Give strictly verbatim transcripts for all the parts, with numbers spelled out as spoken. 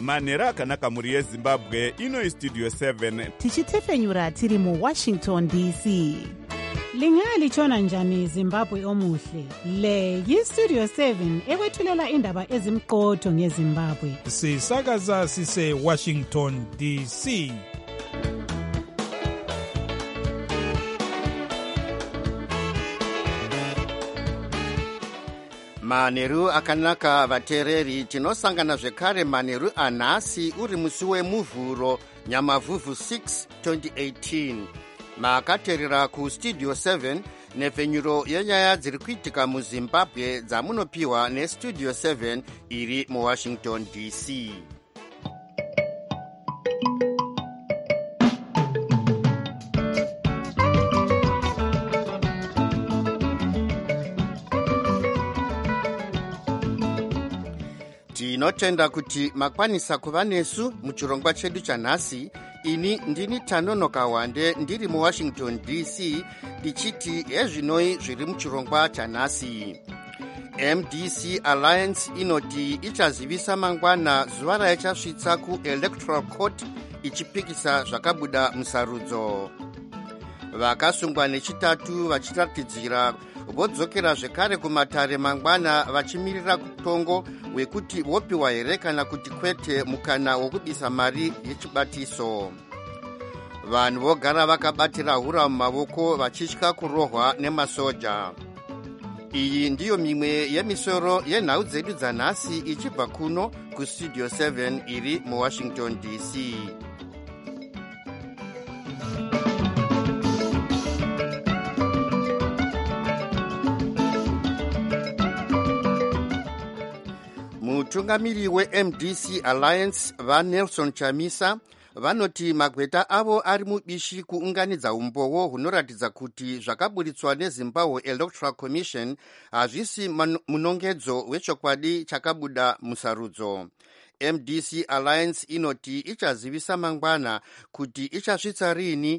manhero akanaka mhuri yezimbabwe. Ino istudio seven tichitefenyura tiri muwashington D C. Lingalitshona njani Zimbabwe omuhle? Le yistudio seven ekwethulela indaba ezimqotho ngeZimbabwe. Sisakaza sise Washington D C. Manheru akanaka vatereri, tinosangana zvekare manheru anhasi uri musi wemuvhuro Nyamavhuvhu six twenty eighteen. Makaterera kustudio seven nepfenyuro yenyaya dziri kuitika muZimbabwe dzamunopiwa nestudio seven iri muWashington D C. Tinotenda kuti makwanisa kuva nesu muchirongwa chedu chanhasi. Ini ndini Tanonoka Wande ndiri muWashington D C ndichiti ezvinoi zviri muchirongwa chanhasi. M D C Alliance inoti ichazivisa mangwana zuva raichasvitsa kuElectoral Court ichipikisa zvakabuda musarudzo. Vakasungwa nechitatu vachiratidzira vodzokera zvekare kumatare mangwana vachimirira kutongo wekuti vopiwa here kana kuti kwete mukana wokubisa mari yechibatiso. Vanhu vogara vakabatira hura mumavoko vachitya kurohwa nemasoja. Iyi ndiyo mimwe yemisoro yenhau dzedu dzanhasi ichibva kuno kustudio seven iri muWashington D C. Mutungamiri we-M D C Alliance vaNelson Chamisa vanoti magweta avo ari mubishi kuunganidza umbowo hunoratidza kuti zvakaburitswa neZimbabwe Electoral Commission hazvisi munongedzo wechokwadi chakabuda musarudzo. M D C Alliance inoti ichazivisa mangwana kuti ichasvitsa rini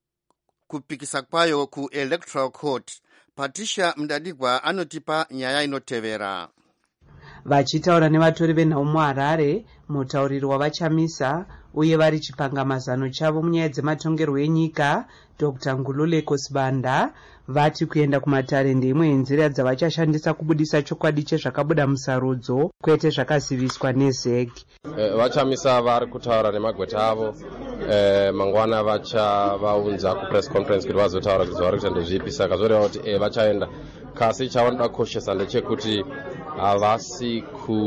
kupikisa kwayo kuElectoral Court. Patricia Mdadigwa anotipa nyaya inotevera. Vachitaura nevatori venhau muHarare, mutauriri wavaChamisa uye vari chipangamazano chavo munyaya dzematongerwo enyika, Doctor Ngululeko Sibanda, vati kuenda kumatare ndeimwe yenzira dzavachashandisa kubudisa chokwadi chezvakabuda musarudzo kwete zvakaziviswa neZ E C. E, vaChamisa vari kutaura nemagweta avo e, mangwana vachavaunza kupress conference kuti vazotaura kuti zvavari kuita ndezvipi, saka zvoreva kuti e, vachaenda. Kasi chavanoda kukoshesa ndechekuti havasi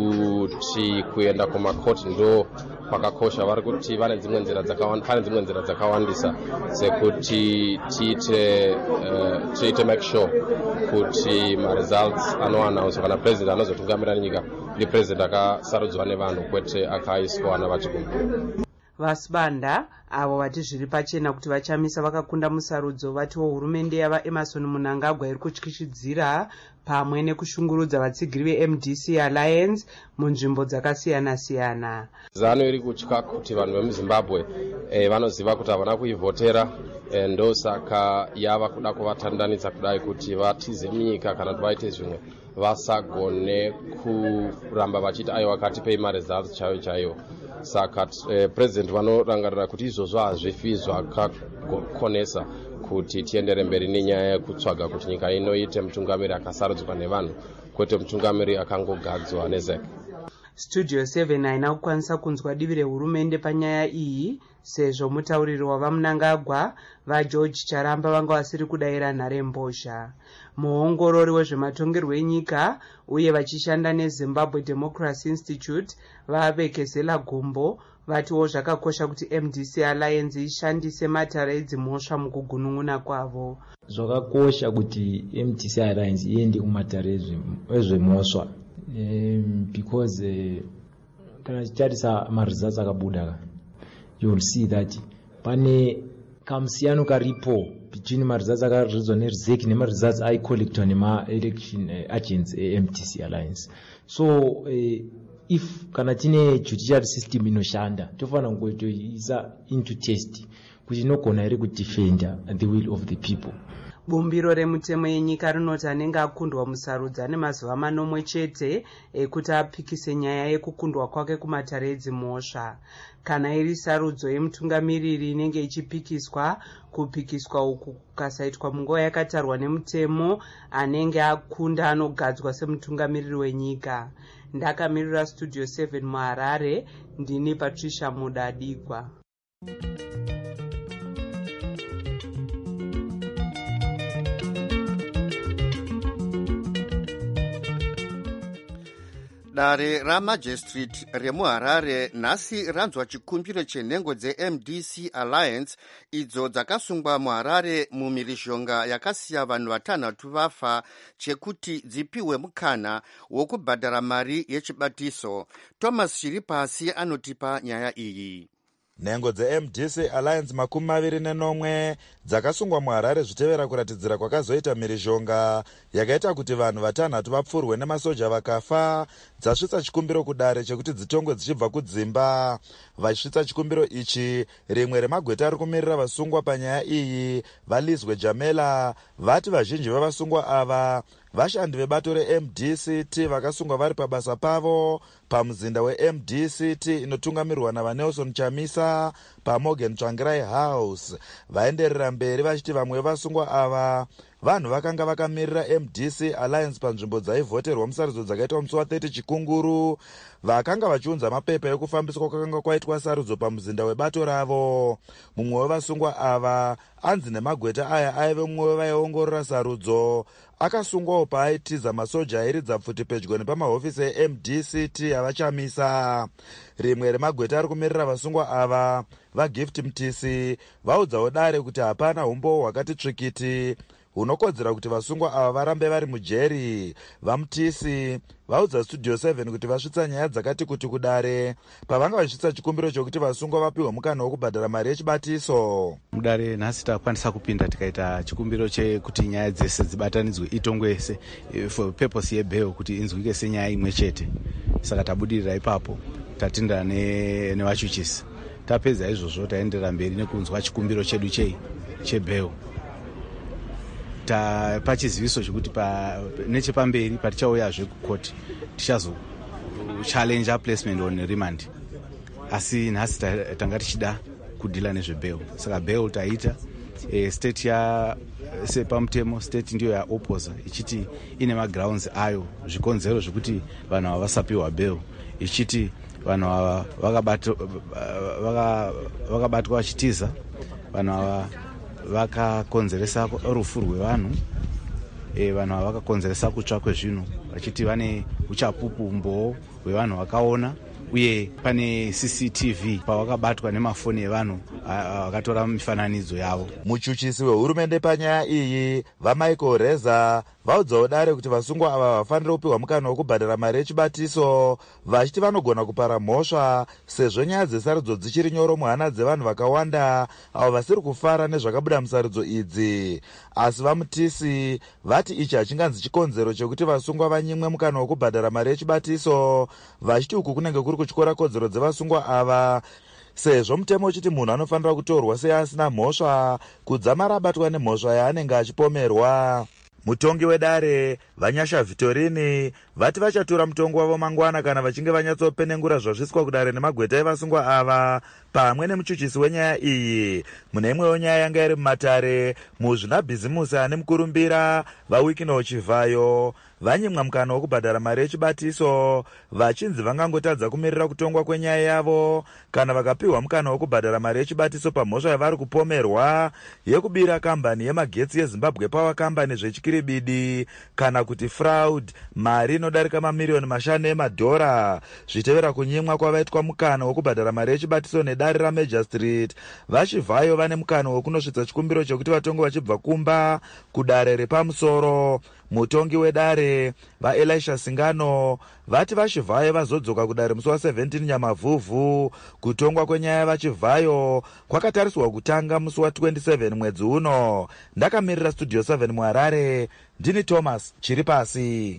kuti kuenda kumakoti ndo kwakakosha. Vari kuti vane dzimwe nzira dzakawanda, pane dzimwe nzira dzakawandisa sekuti tiite uh, tiite make sure kuti ma results anoannounce kana president anozotungamira nyika ndi president akasarudzwa nevanhu kwete akaiswa navachikungu. Vasibanda avo vati zviri pachena kuti vaChamisa vakakunda musarudzo, vatiwo hurumende yava Emerson Mnangagwa iri kutyishidzira pamwe nekushungurudza vatsigiri ve-M D C Alliance munzvimbo dzakasiyana siyana. Zano iri kutya kuti vanhu vemuZimbabwe eh, vanoziva kuti havana kuivhotera, eh, ndo saka yava kuda kuvatandanidza kudai kuti vatize munyika kana kuti vaite zvimwe vasagone kuramba vachiti aiwa katipei maresults chaiwo chaiwo. Saka eh, president vanorangarira kuti izvozvo hazvifi zvakakonesa kuti tiendere mberi nenyaya yekutsvaga kuti nyika inoite mutungamiri akasarudzwa nevanhu kwete mutungamiri akangogadzwa neZ E C. Studio seven haina kukwanisa kunzwa divi rehurumende panyaya iyi sezvo mutauriri wavaMnangagwa vaGeorge Charamba vanga vasiri kudayira nhare mbozha. Muongorori wezvematongerwo enyika uye vachishanda neZimbabwe Democracy Institute vavekezela gombo vatiwo zvakakosha kuti M D C Alliance ishandise matare edzimhosva mukugunun'una kwavo. Zvakakosha kuti M D C Alliance iende kumatare ezvemhosva um, because uh, kana tichitarisa maresults akabuda, you will see that pane kamusiyano karipo between maresults akaridzwa neZ E C nemaresults aicollectwa nema-election agents e-M D C Alliance. So uh, if kana tine judicial system inoshanda tofanira kungoisa into test kuti inogona iri kudefenda the will of the people. Bumbiro remutemo yenyika rinoti anenge akundwa musarudzo ane mazuva manomwe chete ekuti apikise nyaya yekukundwa kwake kumatare edzimhosva. Kana iri sarudzo yemutungamiriri inenge ichipikiswa, kupikiswa uku kukasaitwa munguva yakatarwa nemutemo, anenge akunda anogadzwa semutungamiriri wenyika. Ndakamirira Studio seven muHarare, ndini Patricia Mudadigwa. Dare ramajistrate remuHarare nhasi ranzwa chikumbiro chenhengo dze-M D C Alliance idzo dzakasungwa muHarare mumhirizhonga yakasiya vanhu vatanhatu vafa chekuti dzipiwe mukana wokubhadhara mari yechibatiso. Thomas Chiripasi anotipa nyaya iyi. Nhengo dze-M D C Alliance makumi maviri nenomwe dzakasungwa muHarare zvitevera kuratidzira kwakazoita mhirizhonga yakaita kuti vanhu vatanhatu vapfurwe nemasoja vakafa, dzasvitsa chikumbiro kudare chekuti dzitongwe dzichibva kudzimba. Vachisvitsa chikumbiro ichi, rimwe remagweta ari kumirira vasungwa panyaya iyi, vaLizwe Jamela, vati vazhinji vevasungwa ava vashandi vebato re-M D C T vakasungwa vari pabasa pavo pamuzinda we-M D C T inotungamirwa navaNelson Chamisa paMorgan Tsvangirai House. Vaenderera mberi vachiti vamwe vevasungwa ava vanhu vakanga vakamirira M D C Alliance panzvimbo dzaivhoterwa musarudzo dzakaitwa musi wa-thirty Chikunguru, vakanga vachiunza mapepa ekufambiswa kwakanga kwaitwa sarudzo pamuzinda webato ravo. Mumwe wevasungwa ava anzi nemagweta aya aive mumwe wevaiongorora sarudzo, akasungwawo paaitiza masoja airidza pfuti pedyo nepamahofisi e-M D C T avachamisa. Rimwe remagweta ari kumirira vasungwa ava, vaGift Mtisi, vaudzawo dare kuti hapana umbo hwakati tsvikiti hunokodzera kuti vasungwa ava varambe vari mujeri. VaMtisi vaudza Studio seven kuti vasvitsa nyaya dzakati kuti kudare pavanga vachisvitsa chikumbiro chokuti vasungwa vapiwe mukana wokubhadhara mari yechibatiso. Mudare nhasi takwanisa kupinda tikaita chikumbiro chekuti nyaya dzese dzibatanidzwe itongwese for purpose yebail kuti inzwike senyaya imwe chete. Saka tabudirira ipapo tatinda nevachuchisi. Tapedza izvozvo taenderera mberi nekunzwa chikumbiro chedu chei chebail. Ta pachiziviso chekuti pa nechepamberi patichauyazve kukoti tichazo challenge placement on remand, asi nhasi tanga tichida kudhila nezvebail. Saka bail taita e, state ya sepamutemo state ndiyo ya oposa ichiti ine magrounds ayo zvikonzero zvekuti vanhu ava vasapiwa bail, ichiti vanhu ava vakabatwa vakabatwa vachitiza, vanhu ava vakakonzeresa rufu rwevanhu, e, vanhu ava vakakonzeresa kutsva kwezvinhu vachiti vane uchapupu mboo hwevanhu vakaona, uye pane C C T V pavakabatwa nemafoni evanhu vakatora mifananidzo yavo. Muchuchisi wehurumende panyaya iyi, vaMichael Reza, vaudzawo dare kuti vasungwa ava vafanira kupiwa mukana wokubhadhara mari yechibatiso, vachiti vanogona kupara mhosva sezvo nyaya dzesarudzo dzichiri nyoro muhana dzevanhu vakawanda avo vasiri kufara nezvakabuda musarudzo idzi. Asi vaMutisi vati ichi hachinganzi chikonzero chekuti vasungwa vanyimwe mukana wokubhadhara mari yechibatiso, vachiti uku kunenge kuri kutyora kodzero dzevasungwa ava, sezvo mutemo uchiti munhu anofanira kutorwa seasina mhosva kudzamara abatwa nemhosva yaanenge achipomerwa. Mutongi wedare Vanyasha Vitorini vati vachatura mutongo wavo mangwana kana vachinge vanyatsopenengura zvazviswa kudare nemagweta evasungwa ava pamwe nemuchuchisi wenyaya iyi. Mune imwewo nyaya yanga iri mumatare, muzvinabhizimusi ane mukurumbira vaWikino Chivhayo vanyimwa mukana wokubhadhara mari yechibatiso, vachinzi vangangotadza kumirira kutongwa kwenyaya yavo kana vakapiwa mukana wokubhadhara mari yechibatiso pamhosva yavari kupomerwa yekubira kambani yemagetsi yeZimbabwe Power Company zvechikiribidi, kana kuti fraud, mari inodarika mamiriyoni mashanu emadhora, zvitevera kunyimwa kwavaitwa mukana wokubhadhara mari yechibatiso nedare raMajor Street. VaChivhayo vane mukana wokunosvitsa chikumbiro chokuti vatongo vachibva kumba kudare repamusoro. Mutongi wedare vaElisha Singano vati vaChivhayo vazodzoka kudare musi wa-seventeen Nyamavhuvhu. Kutongwa kwenyaya vaChivhayo kwakatariswa kutanga musi wa-twenty-seven mwedzi uno. Ndakamirira Studio seven muHarare, ndini Thomas Chiripasi.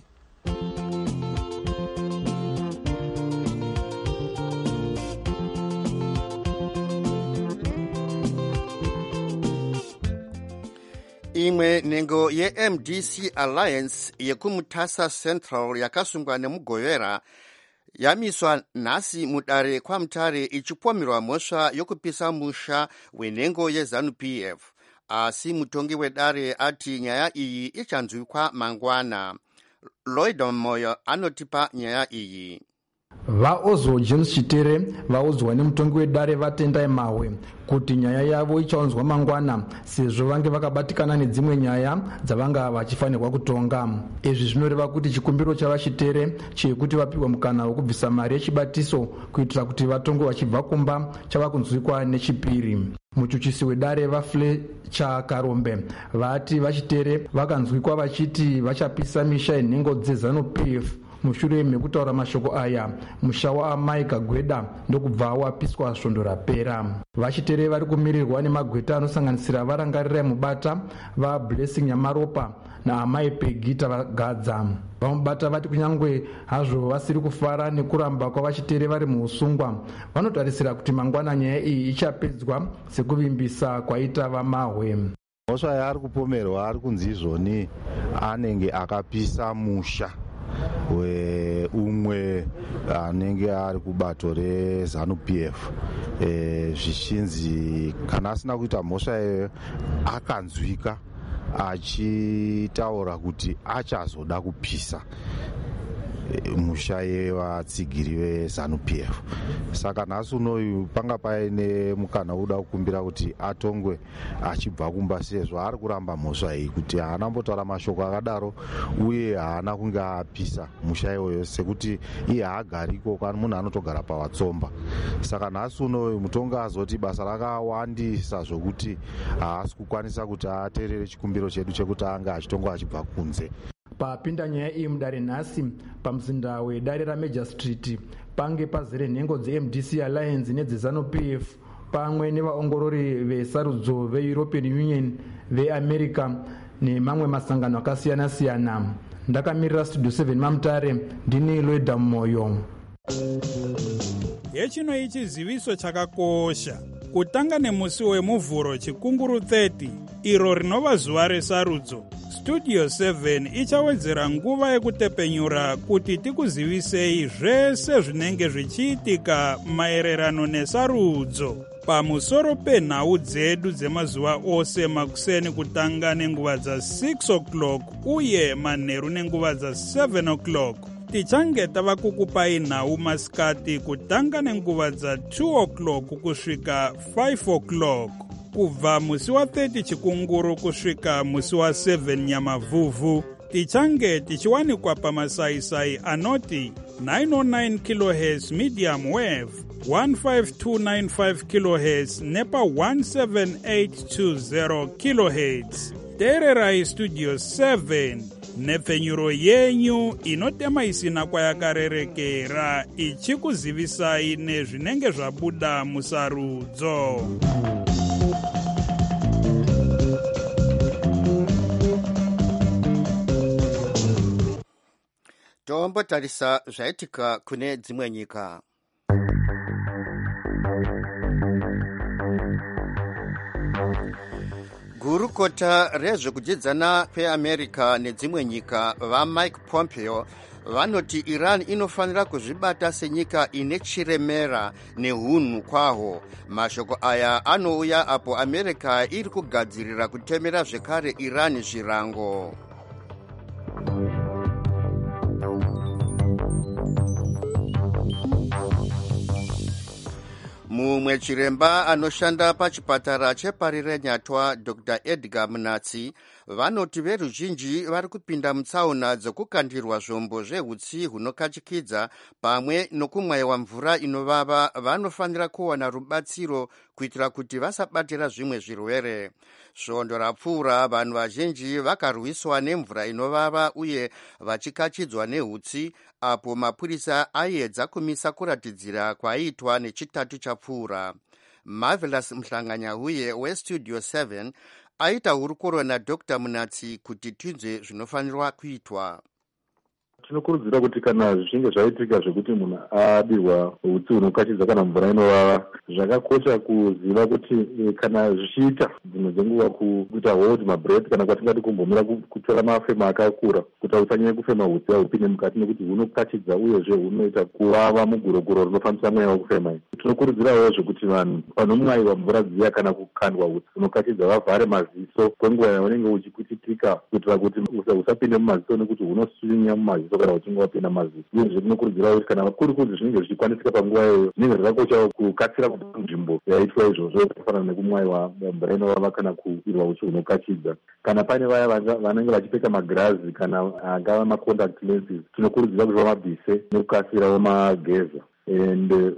imwe nhengo ye-M D C Alliance yekumutasa Central yakasungwa nemugovera yamiswa nhasi mudare kwaMutare ichipomerwa mhosva yokupisa musha wenhengo yeZANU-P F. Asi mutongi wedare ati nyaya iyi ichanzwikwa mangwana. Lloyd Moyo anotipa nyaya iyi. Vaozwo James Chitere vaudzwa nemutongi wedare vatendai Mahwe kuti nyaya yavo ichaunzwa mangwana sezvo vange vakabatikana nedzimwe nyaya dzavanga vachifanirwa kutonga. Izvi zvinoreva kuti chikumbiro chavaChitere chekuti vapiwe mukana wokubvisa mari yechibatiso kuitira kuti vatongwe vachibva kumba chava kunzwikwa nechipiri. Muchuchisi wedare vaFletcher Karombe vati vaChitere vakanzwikwa vachiti vachapisa misha yenhengo dzeZANU-P F. Mushure mekutaura mashoko aya, musha waAmai Kagweda ndokubva wapiswa svondo rapera. VaChitere vari kumirirwa nemagweta anosanganisira varangarira mubata vaBlessing Nyamaropa naAmai Pegita Vagadza. Vamubata vati kunyangwe hazvo vasiri kufara nekuramba kwavaChitere vari muusungwa, vanotarisira kuti mangwana nyaya iyi ichapedzwa sekuvimbisa kwaita vaMahwe. Mhosva yaari kupomerwa ari kunzi izvoni anenge akapisa musha umwe anenge ari kubato reZANU-P F. E, zvichinzi kana asina kuita mhosva iyoyo akanzwika achitaura kuti achazoda kupisa musha yevatsigiri veZANU-P F. Saka nhasi unoyu panga paine mukana uda kukumbira kuti atongwe achibva kumba sezvo ari kuramba mhosva iyi kuti haana mbotaura mashoko akadaro uye haana kunge apisa musha iyoyo sekuti iye haagariko kana munhu anotogara pawatsomba. Saka nhasi unoyu mutongi azoti basa rakawandisa zvokuti haasi kukwanisa kuti ateerere chikumbiro chedu chekuti anga achitongwa achibva kunze. Papinda nyaya iyi mudare nhasi pamuzinda wedare raMajor Street pange pazere nhengo dze-M D C Alliance nedzeZANU-P F pamwe nevaongorori vesarudzo veEuropean Union, veAmerica nemamwe masangano akasiyana-siyana. Ndakamirira Studio seven maMutare, ndini Lloyd Moyo. Yechino ichi ziviso chakakosha. Kutanga nemusi wemuvhuro chikunguru thirty iro rinova zuva resarudzo. Studio seven ichawedzera nguva yekutepenyura kuti tikuzivisei zvese zvinenge zvichiitika maererano nesarudzo pamusoro penhau dzedu dzemazuva ose makuseni kutanga nenguva dza six o'clock uye manheru nenguva dza seven o'clock. Tichange tava kukupai nhau masikati kutanga nenguva dza two o'clock kusvika five o'clock. Kubva musi wa thirty chikunguru kusvika musi wa seven nyamavhuvhu tichange tichiwanikwa pamasaisai anoti nine oh nine kilohertz medium wave, fifteen two ninety-five kilohertz nepa seventeen eight twenty kilohertz. Teererai Studio seven nepfenyuro yenyu inotema isina kwayakarerekera ichikuzivisai nezvinenge zvabuda musarudzo. Tombotarisa zvaitika kune dzimwe nyika. Gurukota rezvekudzidzana kweAmerica nedzimwe nyika vaMike Pompeo vanoti Iran inofanira kuzvibata senyika ine chiremera nehunhu kwaho. Mashoko aya anouya apo America iri kugadzirira kutemera zvekare Iran zvirango. Mumwe chiremba anoshanda pachipatara chepari renyatwa Doctor Edgar Munatsi vanoti veruzhinji vari kupinda mutsaona dzokukandirwa zvombo zveutsi hunokachikidza pamwe nokumwaiwa mvura inovava vanofanira kuwana rubatsiro kuitira kuti vasabatira zvimwe zvirwere. Svondo rapfuura vanhu vazhinji vakarwiswa nemvura inovava uye vachikachidzwa neutsi apo mapurisa aedza kumisa kuratidzira kwaiitwa nechitatu chapfuura. Marvelous Mhlanganyauye weStudio seven aita hurukuro naDr Munatsi kuti tinzwe zvinofanirwa kuitwa. tinokurudzira kuti kana zvichinge zvaitika zvekuti munhu adirwa utsi hunokashidza kana mvura inovava, zvakakosha kuziva kuti kana zvichiita dzimwe dzenguva kuita hold mabreath kana kwatingati kumbomira kutora mafema akakura kuti usanyanye kufema utsi hahupinde mukati nekuti hunokashidza uyezve hunoita kuvava muguroguro rinofambisa mweya wekufema. Tinokurudzirawo zvekuti vanhu vanomwaiwa mvura dziya kana kukandwa utsi hunokashidza vavhare maziso kwenguva yaunenge uchikutitika kuitira kuti husapinde mumaziso nekuti hunosvinya mumaziso kana uchinge wapinda mumaziso. Uyezve tinokurudzira kuti kana kuri kunzi zvinenge zvichikwanisika panguva iyoyo zvinenge zvakakosha kukatsira kubva munzvimbo yaitwa izvozvo zvakafanana nekumwaiwa mvura inovava kana kudirwa utsi hunokashidza. Kana pane vaya vanenge vachipfeka magirazi kana angava macontact lenses, tinokurudzira kuti vamabvise nekukasira vamageza ende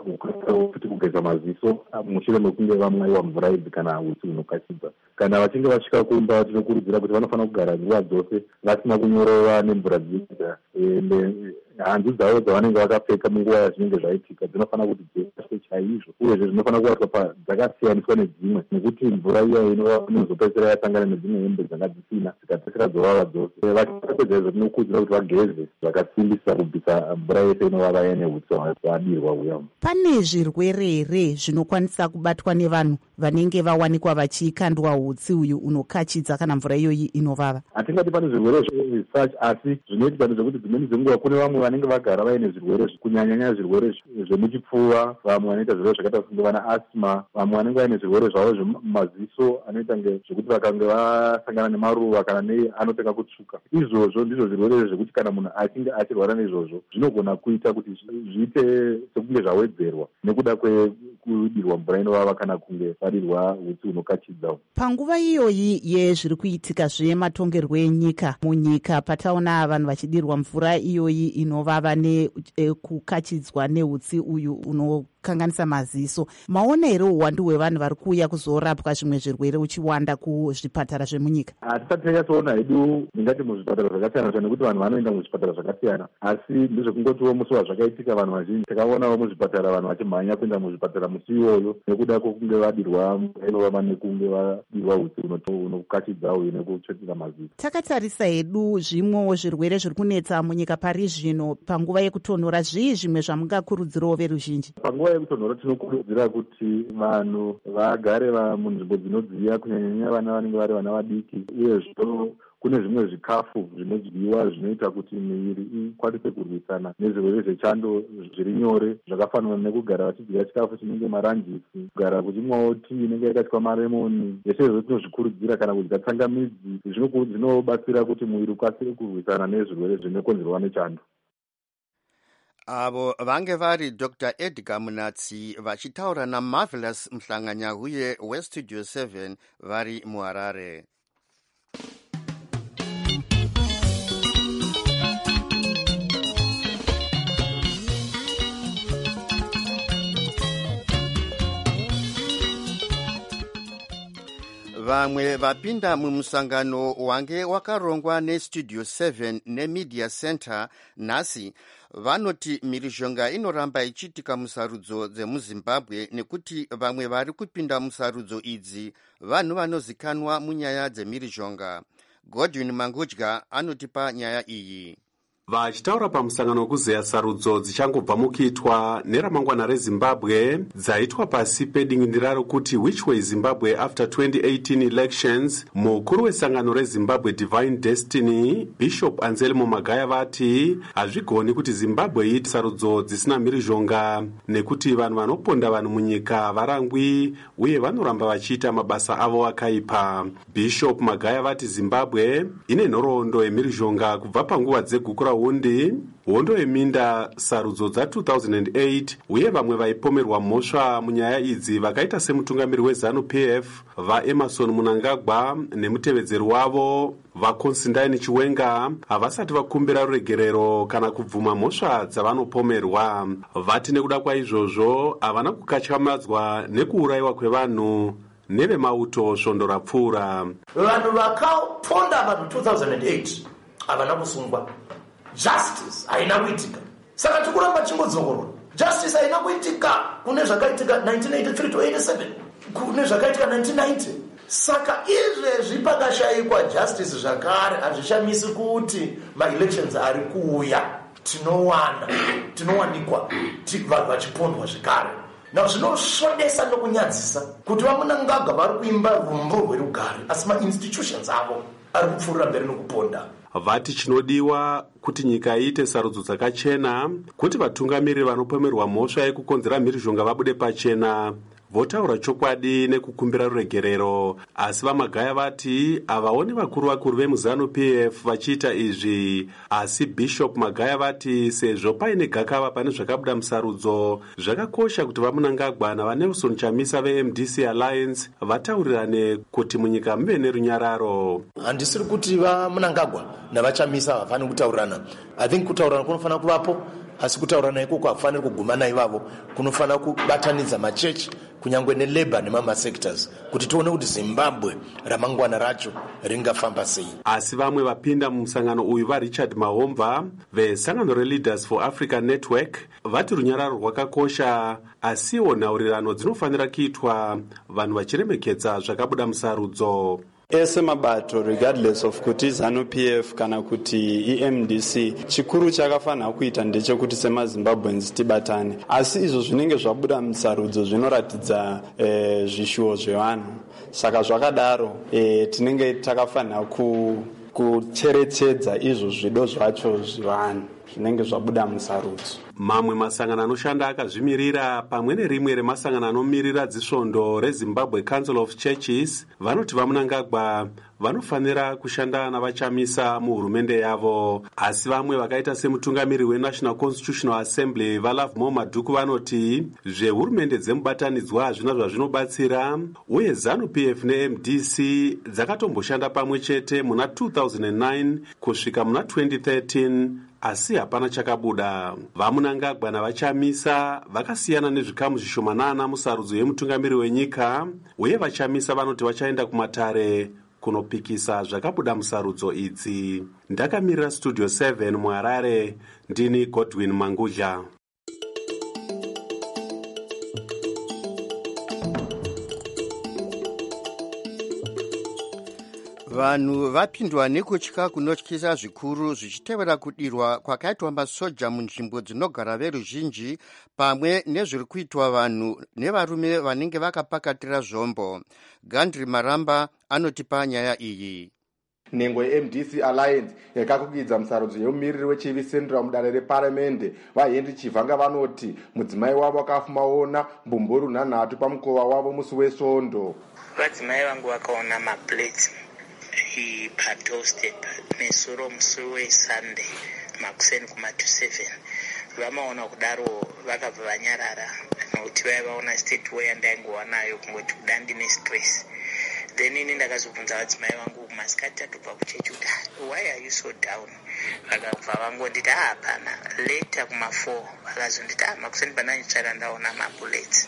kuti kugeza maziso mushure mekunge vamwaiwa mvura idzi kana utsi hunokashidza. Kana vachinge vasvika kumba, tinokurudzira kuti vanofanira kugara nguva dzose vasina kunyorova nemvura dzinoita ende hanzu dzavo dzavanenge vakapfeka munguva yazvinenge zvaitika dzinofanira kuti dziraswe chaizvo, uyezve zvinofanira kuvatwa dzakasiyaniswa nedzimwe nekuti mvura iya inozopedzera yasangana nedzimwe hembe dzanga dzisina dzikadzasira dzovava dzose. Vachipedza izvo tinokurudzira kuti vageze zvakasimbisa kubvisa mvura yese inovava yane utsi hwadirwa uya. Pane zvirwere here zvinokwanisa kubatwa nevanhu vanenge vawanikwa vachikandwa utsi uyu unokashidza kana mvura iyoyi inovava? Hatingati pane zvirwere zvesuch, asi zvinoitika ndezvekuti dzimweni dzenguva kune vamwe vanenge vagara vaine zvirwere kunyanyanya zvirwere zvemuchipfuva, vamwe vanoita zvirwere zvakaita kunge vana asthma, vamwe vanenge vaine zvirwere zvavo zvemaziso anoita zvekuti vakange vasangana nemaruva kana nei anotanga kutsvuka. Izvozvo ndizvo zvirwere zvekuti kana munhu achinge achirwara neizvozvo zvinogona kuita kuti zviite sekunge zvawedzerwa nekuda kwekudirwa mvura inovava kana kunge vadirwa utsi hunokashidza. Panguva iyoyi yezviri kuitika zvematongerwo enyika munyika, pataona vanhu vachidirwa mvura iyoyi inovava nekukashidzwa neutsi uyu unokanganisa maziso, maona here uwandu hwevanhu vari kuuya kuzorapwa zvimwe zvirwere uchiwanda kuzvipatara zvemunyika? Hatisati tanyatsoona hedu ndingati muzvipatara zvakasiyana siyana nekuti vanhu vanoenda muzvipatara zvakasiyana, asi ndezvekungotiwo musi wazvakaitika vanhu vazhinji takaonawo muzvipatara vanhu vachimhanya kuenda muzvipatara musi iyoyo nekuda kwokunge vadirwa mvura inovava nekunge vadirwa utsi hunokashidza uyu nekutsvetera maziso. Takatarisa hedu zvimwewo zvirwere zviri kunetsa munyika pari zvino panguva yekutonhora, zvii zvimwe zvamungakurudzirawo veruzhinji? Panguva yekutonhora tinokurudzira kuti vanhu vagare munzvimbo dzinodziya kunyanyanya vana vanenge vari vana vadiki, uyezve kune zvimwe zvikafu zvinodyiwa zvinoita kuti miviri ikwanise kurwisana nezvirwere zvechando zviri nyore, zvakafanana nekugara vachidya chikafu chinenge maranjisi, kugara kuchimwawo tii inenge yakaitwa maremoni. Zvese izvo tinozvikurudzira, kana kudya tsangamidzi zvinobatsira kuti muviri ukwanise kurwisana nezvirwere zvinokonzerwa nechando. Avo vange vari Doctor Edgar Munatsi vachitaura naMarvelous Mhlanganyahuye weStudio seven vari muHarare. Vamwe vapinda mumusangano wange wakarongwa neStudio seven neMedia Center nhasi vanoti mhirizhonga inoramba ichiitika musarudzo dzemuZimbabwe nekuti vamwe vari kupinda musarudzo idzi vanhu vanozikanwa munyaya dzemhirizhonga. Godwin Mangudya anotipa nyaya iyi. Vachitaura pamusangano wekuzeya sarudzo dzichangobva mukuitwa neramangwana reZimbabwe dzaitwa pasi pedingindira rokuti Which Way Zimbabwe After twenty eighteen Elections, mukuru wesangano reZimbabwe Divine Destiny Bishop Anselmo Magaya vati hazvigoni kuti Zimbabwe iite sarudzo dzisina mhirizhonga nekuti vanhu vanoponda vanhu munyika varangwi uye vanoramba vachiita mabasa avo akaipa. Bishop Magaya vati Zimbabwe ine nhoroondo yemhirizhonga kubva panguva dzeguku undi hondo yeminda sarudzo dza two thousand eight uye vamwe vaipomerwa mhosva munyaya idzi vakaita semutungamiri weZanu P F vaEmerson Mnangagwa nemutevedzeri wavo vaConstantine Chiwenga havasati vakumbira ruregerero kana kubvuma mhosva dzavanopomerwa. Vati nekuda kwaizvozvo havana kukatyamadzwa nekuurayiwa kwevanhu nevemauto svondo rapfuura. Vanhu vakaponda vanhu two thousand eight havana kusungwa. Justice haina kuitika. Saka tikuramba chingodzongorwa. Justice haina kuitika kune zvakaitika nineteen eighty-three to eighty-seven, kune zvakaitika nineteen ninety. saka izvezvi pakashayikwa justice zvakare hazvishamisi kuti maelections ari kuuya tinowana tinowanikwa vanhu vachipondwa zvekare. Now zvinosvodesa nokunyadzisa kuti vamunangagwa vari kuimba rumbo rwerugare asi mainstitutions avo ari kupfuurira mberi nokuponda. Vati chinodiwa kuti nyika iite sarudzo dzakachena, kuti vatungamiriri vanopomerwa mhosva yekukonzera mhirizhonga vabude pachena, votaura chokwadi nekukumbira ruregerero. Asi vaMagaya vati havaoni vakuru vakuru vemuZANU P F vachiita izvi. Asi Bishop Magaya vati sezvo paine gakava pane zvakabuda musarudzo, zvakakosha kuti vaMunangagwa navaNelson Chamisa veM D C Alliance vataurirane kuti munyika muve nerunyararo. Handisiri kuti vaMunangagwa navaChamisa havafani kutaurirana. I think kutaurirana kunofanira kuvapo, asi kutaurana ikoko hakufaniri kugumana ivavo. Kunofanira kubatanidza machechi kunyangwe nelabor nemama sectors kuti tione kuti Zimbabwe ramangwana racho ringafamba sei. Asi vamwe vapinda mumusangano uyu vaRichard Mahomva vesangano reLeaders for Africa Network vati runyararo rwakakosha, asiwo nhaurirano dzinofanira kuitwa vanhu vachiremekedza zvakabuda musarudzo. Ese mabato regardless of kuti ZANU P F kana kuti E M D C, chikuru chakafanira kuita ndechekuti semaZimbabweans tibatane. Asi izvo zvinenge zvabuda musarudzo zvinoratidza eh, zvishuwo zvevanhu. Saka zvakadaro eh, tinenge takafanira ku kucherechedza izvo zvido zvacho zvevanhu zvinenge zvabuda musarudzo. Mamwe masangano anoshanda akazvimirira pamwe nerimwe remasangano anomirira dzisvondo reZimbabwe Council of Churches vanoti vaMunangagwa vanofanira kushanda navaChamisa muhurumende yavo. Asi vamwe vakaita semutungamiri weNational Constitutional Assembly vaLove More Madhuku vanoti zvehurumende dzemubatanidzwa hazvina zvazvinobatsira, uye ZANU P F neM D C dzakatomboshanda pamwe chete muna two thousand nine kusvika muna twenty thirteen asi hapana chakabuda. VaMunangagwa navaChamisa vakasiyana nezvikamu zvishomanana musarudzo yemutungamiri wenyika, uye vaChamisa vanoti vachaenda kumatare kunopikisa zvakabuda musarudzo idzi. Ndakamirira Studio seven muHarare, ndini Godwin Mangudla. Vanhu vapindwa nekutya kunotyisa zvikuru zvichitevera kudirwa kwakaitwa masoja munzvimbo dzinogara veruzhinji pamwe nezviri kuitwa vanhu nevarume vanenge vakapakatira zvombo. Gandri Maramba anotipa nyaya iyi. Nhengo yeM D C Alliance yakakukidza musarudzo yemumiriri wechivi Central mudare reparamende vaHenry Chivhanga vanoti mudzimai wavo akafumaona mbumburu nhanhatu pamukova wavo musi wesvondo. Vadzimai vangu vakaona maplate padoorstep nesoro musi weSunday makuseni kuma two seven. Vamaona kudaro vakabva vanyarara nokuti vaivaona state way yandaingova nayo kungoti kuda ndine stress. Then ini ndakazobvunza vadzimai vangu masikati atobva kuchechi kuti why are you so down? Vakabva vangonditi hapana. Later kuma four vakazonditi ah makuseni pandanyotsvara ndaona mabullets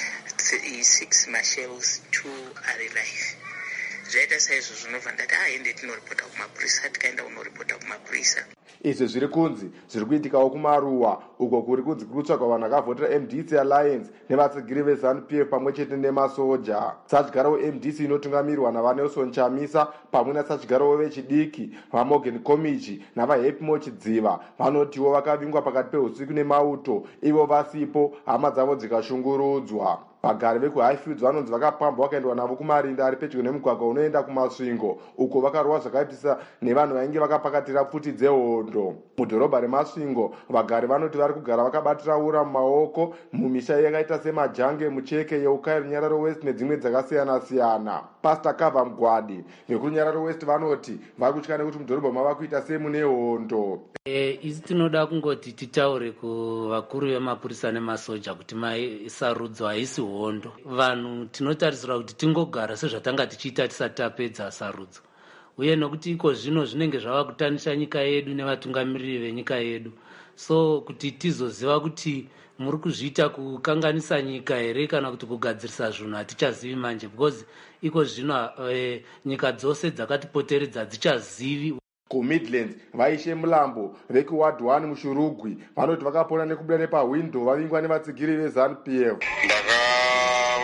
six mashells, two are alive. Zvaita saizvo zvinobva ndati aende tinoripota kumapurisa, tikaenda kunoripota kumapurisa. Izvi zviri kunzi zviri kuitikawo kumaruwa uko kuri kunzi kuri kutsvagwa vanhu vakavhotera M D C Alliance nevatsigiri veZANU P F pamwe chete nemasoja. Satyigaro weM D C inotungamirwa navaNelson Chamisa pamwe nasatyigaro vechidiki vaMorgan Komichi navaHappy Mochidziva vanotiwo vakavingwa pakati peusiku nemauto, ivo vasipo hama dzavo dzikashungurudzwa. Vagari vekuHighfields vanonzi vakapambwa vakaendwa navo kumarinda ari pedyo nemugwagwa unoenda kumasvingo uko vakarohwa zvakaitisa nevanhu vainge vakapakatira pfuti dzehondo. Mudhorobha remasvingo vagari vanoti vari kugara vakabatira ura mumaoko mumisha yakaita semajange, mucheke, yeukai, runyararo west nedzimwe dzakasiyana siyana. Pastor Kava Mgwadi vekurunyararo west vanoti vari kutya nekuti mudhorobha mava kuita semune hondo. E, isi tinoda kungoti titaure kuvakuru vemapurisa nemasoja kuti sarudzo haisi hondo. Vanhu tinotarisira kuti tingogara sezvatanga tichiita tisati tapedza sarudzo, uye nokuti iko zvino zvinenge zvava kutanisha nyika yedu nevatungamiriri venyika yedu. So kuti tizoziva kuti muri kuzviita kukanganisa nyika here kana kuti kugadzirisa zvinhu hatichazivi manje, because iko zvino e, nyika dzose dzakatipoteredza hadzichazivi. kuMidlands vaishe Mulambo vekuward one muShurugwi vanoti vakapona nekubuda nepahwindo vavingwa nevatsigiri veZANU P F. Ndakauya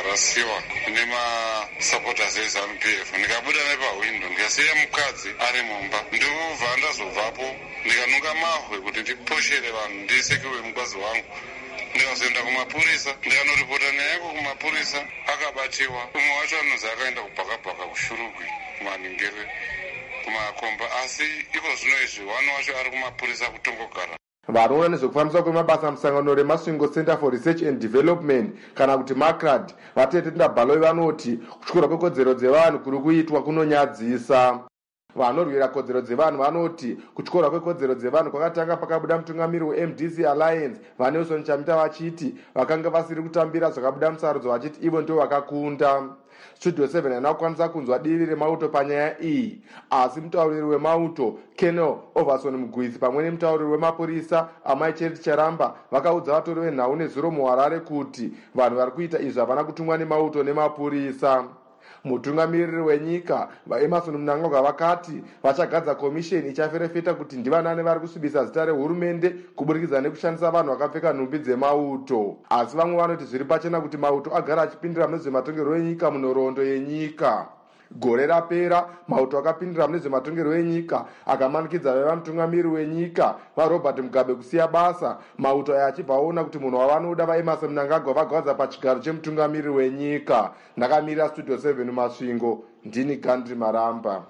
rasiwa nemasupporters ezanu p f ndikabuda nepawindo ndikasiya mukadzi ari mumba ndikubva ndazobvapo ndikanunga mahwe kuti ndiposhere vanhu ndisekewe mukadzi wangu ndikazoenda kumapurisa ndikanoripota nyaya yako kumapurisa akabatiwa umwe wacho anozi akaenda kubhakabhaka kushurugwi kumaningere kumakomba asi iko zvino izvi wani wacho ari kumapurisa kutongogara. vanoona nezvekufambiswa kwemabasa musangano remasvingo center for research and development kana kuti macrad vatete ndabhaloi vanoti kutyura kwekodzero dzevanhu kuri kuitwa kunonyadzisa. vanorwira kodzero dzevanhu vanoti kutyora kwekodzero dzevanhu kwakatanga pakabuda mutungamiri we-M D C Alliance vanelson chamita vachiti vakanga vasiri kutambira zvakabuda musarudzo vachiti ivo ndivo vakakunda. Studio seven haina kukwanisa kunzwa divi remauto panyaya iyi, asi mutauriri wemauto Colonel Overson Mugwizi pamwe nemutauriri wemapurisa Amai Charity Charamba vakaudza vatori venhau nezuro muHarare kuti vanhu vari kuita izvi havana kutumwa nemauto nemapurisa. Mutungamiriri wenyika vaEmerson Mnangagwa vakati vachagadza komisheni ichaferefeta kuti ndivanani vari kusvibisa zita rehurumende kuburikidza nekushandisa vanhu vakapfeka nhumbi dzemauto. Asi vamwe vanoti zviri pachena kuti mauto agara achipindira mune zvematongerwo enyika munhoroondo yenyika. Gore rapera mauto akapindira mune zvematongerwo enyika akamanikidza vaiva mutungamiri wenyika vaRobert Mugabe kusiya basa. Mauto aya achibva aona kuti munhu wavanoda vaEmerson Mnangagwa vagwadza pachigaro chemutungamiri wenyika. Ndakamirira Studio seven Masvingo, ndini Gandri Maramba.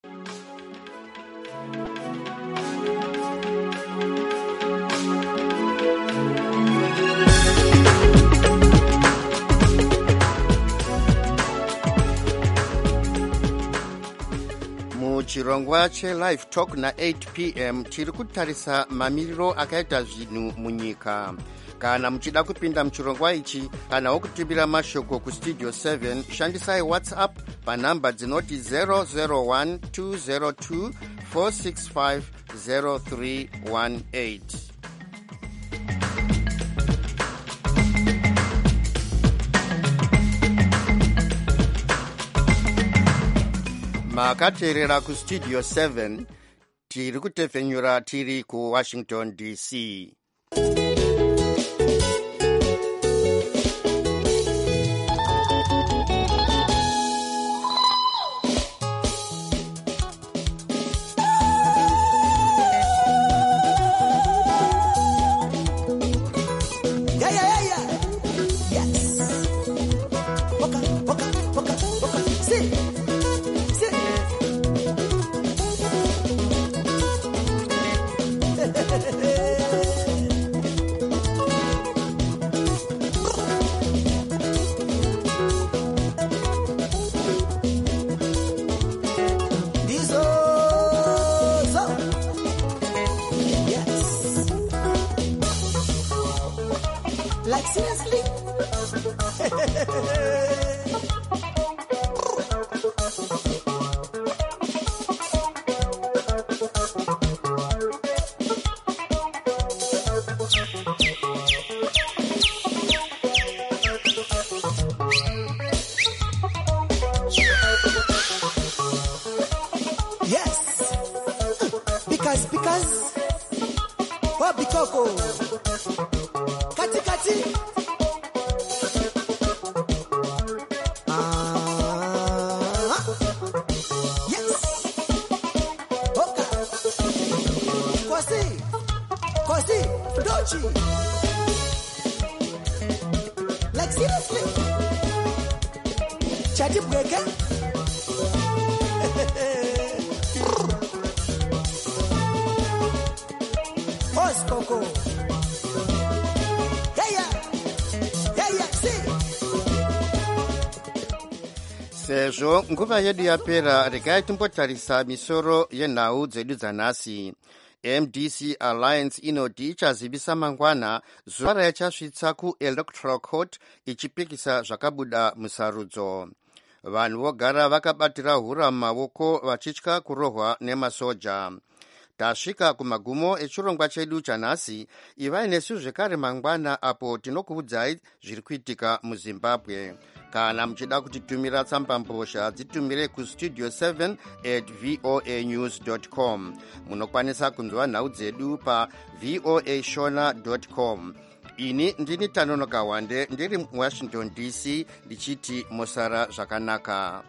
Chirongwa che live talk na eight p m tiri kutarisa mamiriro akaita zvinhu munyika. Kana muchida kupinda muchirongwa ichi kana wokutimbira mashoko ku Studio seven shandisai WhatsApp panhamba dzinoti zero zero one two zero two four six five zero three one eight. Makateerera ku Studio seven tiri kutefenyura tiri ku Washington D C. Like seriously? Yes. Because, because. Oh, Bikoko. Kati, kati. Ah. Yes. Oka. Kwasi. Kwasi. Dochi. Like seriously. Chatty breaker. Os Coco. Sezvo nguva yedu yapera, regai timbotarisa misoro yenhau dzedu dzanhasi. M D C Alliance inoti ichazivisa mangwana zuva rayachasvitsa ku-electoral court ichipikisa zvakabuda musarudzo. Vanhu vogara vakabatira hura mumaoko vachitya kurohwa nemasoja. Tasvika kumagumo echirongwa chedu chanhasi. Ivai nesu zvekare mangwana apo tinokuudzai zviri kuitika muZimbabwe. Kana muchida kutitumira tsambambozha dzitumire ku studio seven at voa news dot com. Munokwanisa kunzwa nhau dzedu pa voa shona dot com. ini ndini Tanono Kawande ndiri muwashington D C ndichiti mosara zvakanaka.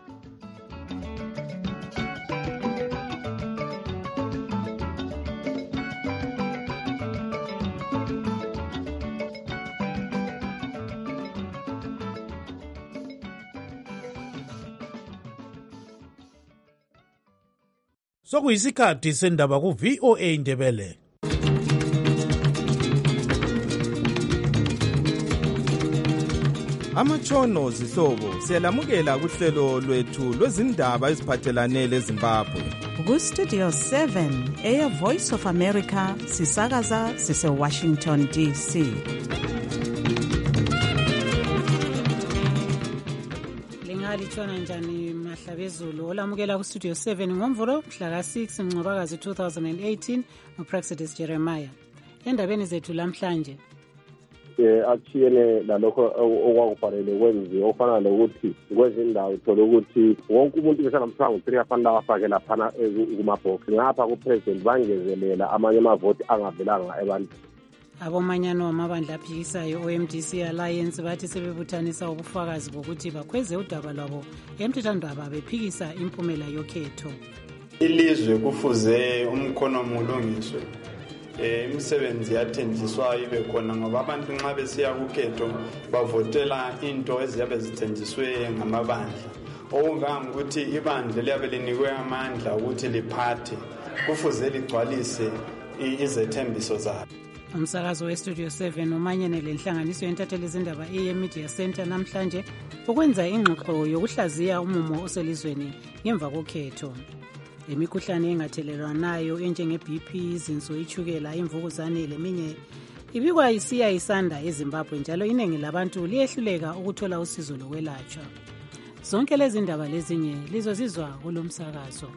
Sokuyisikhathi sendaba ku V O A Ndebele. Amatshono zihlobo siyalamukela kuhlelo lwethu lwezindaba eziphathelane leZimbabwe. Ku Studio seven eya Voice of America sisakaza sise Washington D C. Litshona njani mahlabezulu olamukela ku Studio seven ngomvulo mhla ka six Ncwabakazi two thousand eighteen uPraxidis Jeremiah. Endabeni zethu lamhlanje eh akuchiyene lalokho okwakufanele kwenziwe ofana lokuthi kwezindawo uthola ukuthi wonke umuntu besanamsango three afanda afake lapha kumabox ngapha ku president bangezelela amanye amavoti angavelanga ebantu. Abomanyano wamabandla aphikisayo O M D C Alliance bathi sebebuthanisa ubufakazi bokuthi bakhweze udaba lwabo emthethwandaba bephikisa impumela yokhetho. Ilizwe kufuze umkhono mulungiswe. Eh imisebenzi yathenjiswayo ibe khona ngoba abantu nxa besiya kukhetho bavotela into eziyabe zithenjiswe ngamabandla. Okunganga ukuthi ibandla liyabe linikwe amandla ukuthi liphathe kufuze ligcwalise izethembiso zabo. Umsakazo we Studio seven umanyene lenhlanganiso yentatheli izindaba e-Media Center namhlanje ukwenza ingxoxo yokuhlaziya umumo oselizweni ngemva kokhetho. Imikhuhlane engathelelwanayo enjenge B P, izinso, ichukela, imvukuzane leminye ibikwa isiya isanda eZimbabwe njalo iningi labantu liyehluleka ukuthola usizo lokwelatshwa. Zonke lezi ndaba lezinye lizozizwa kulomsakazo.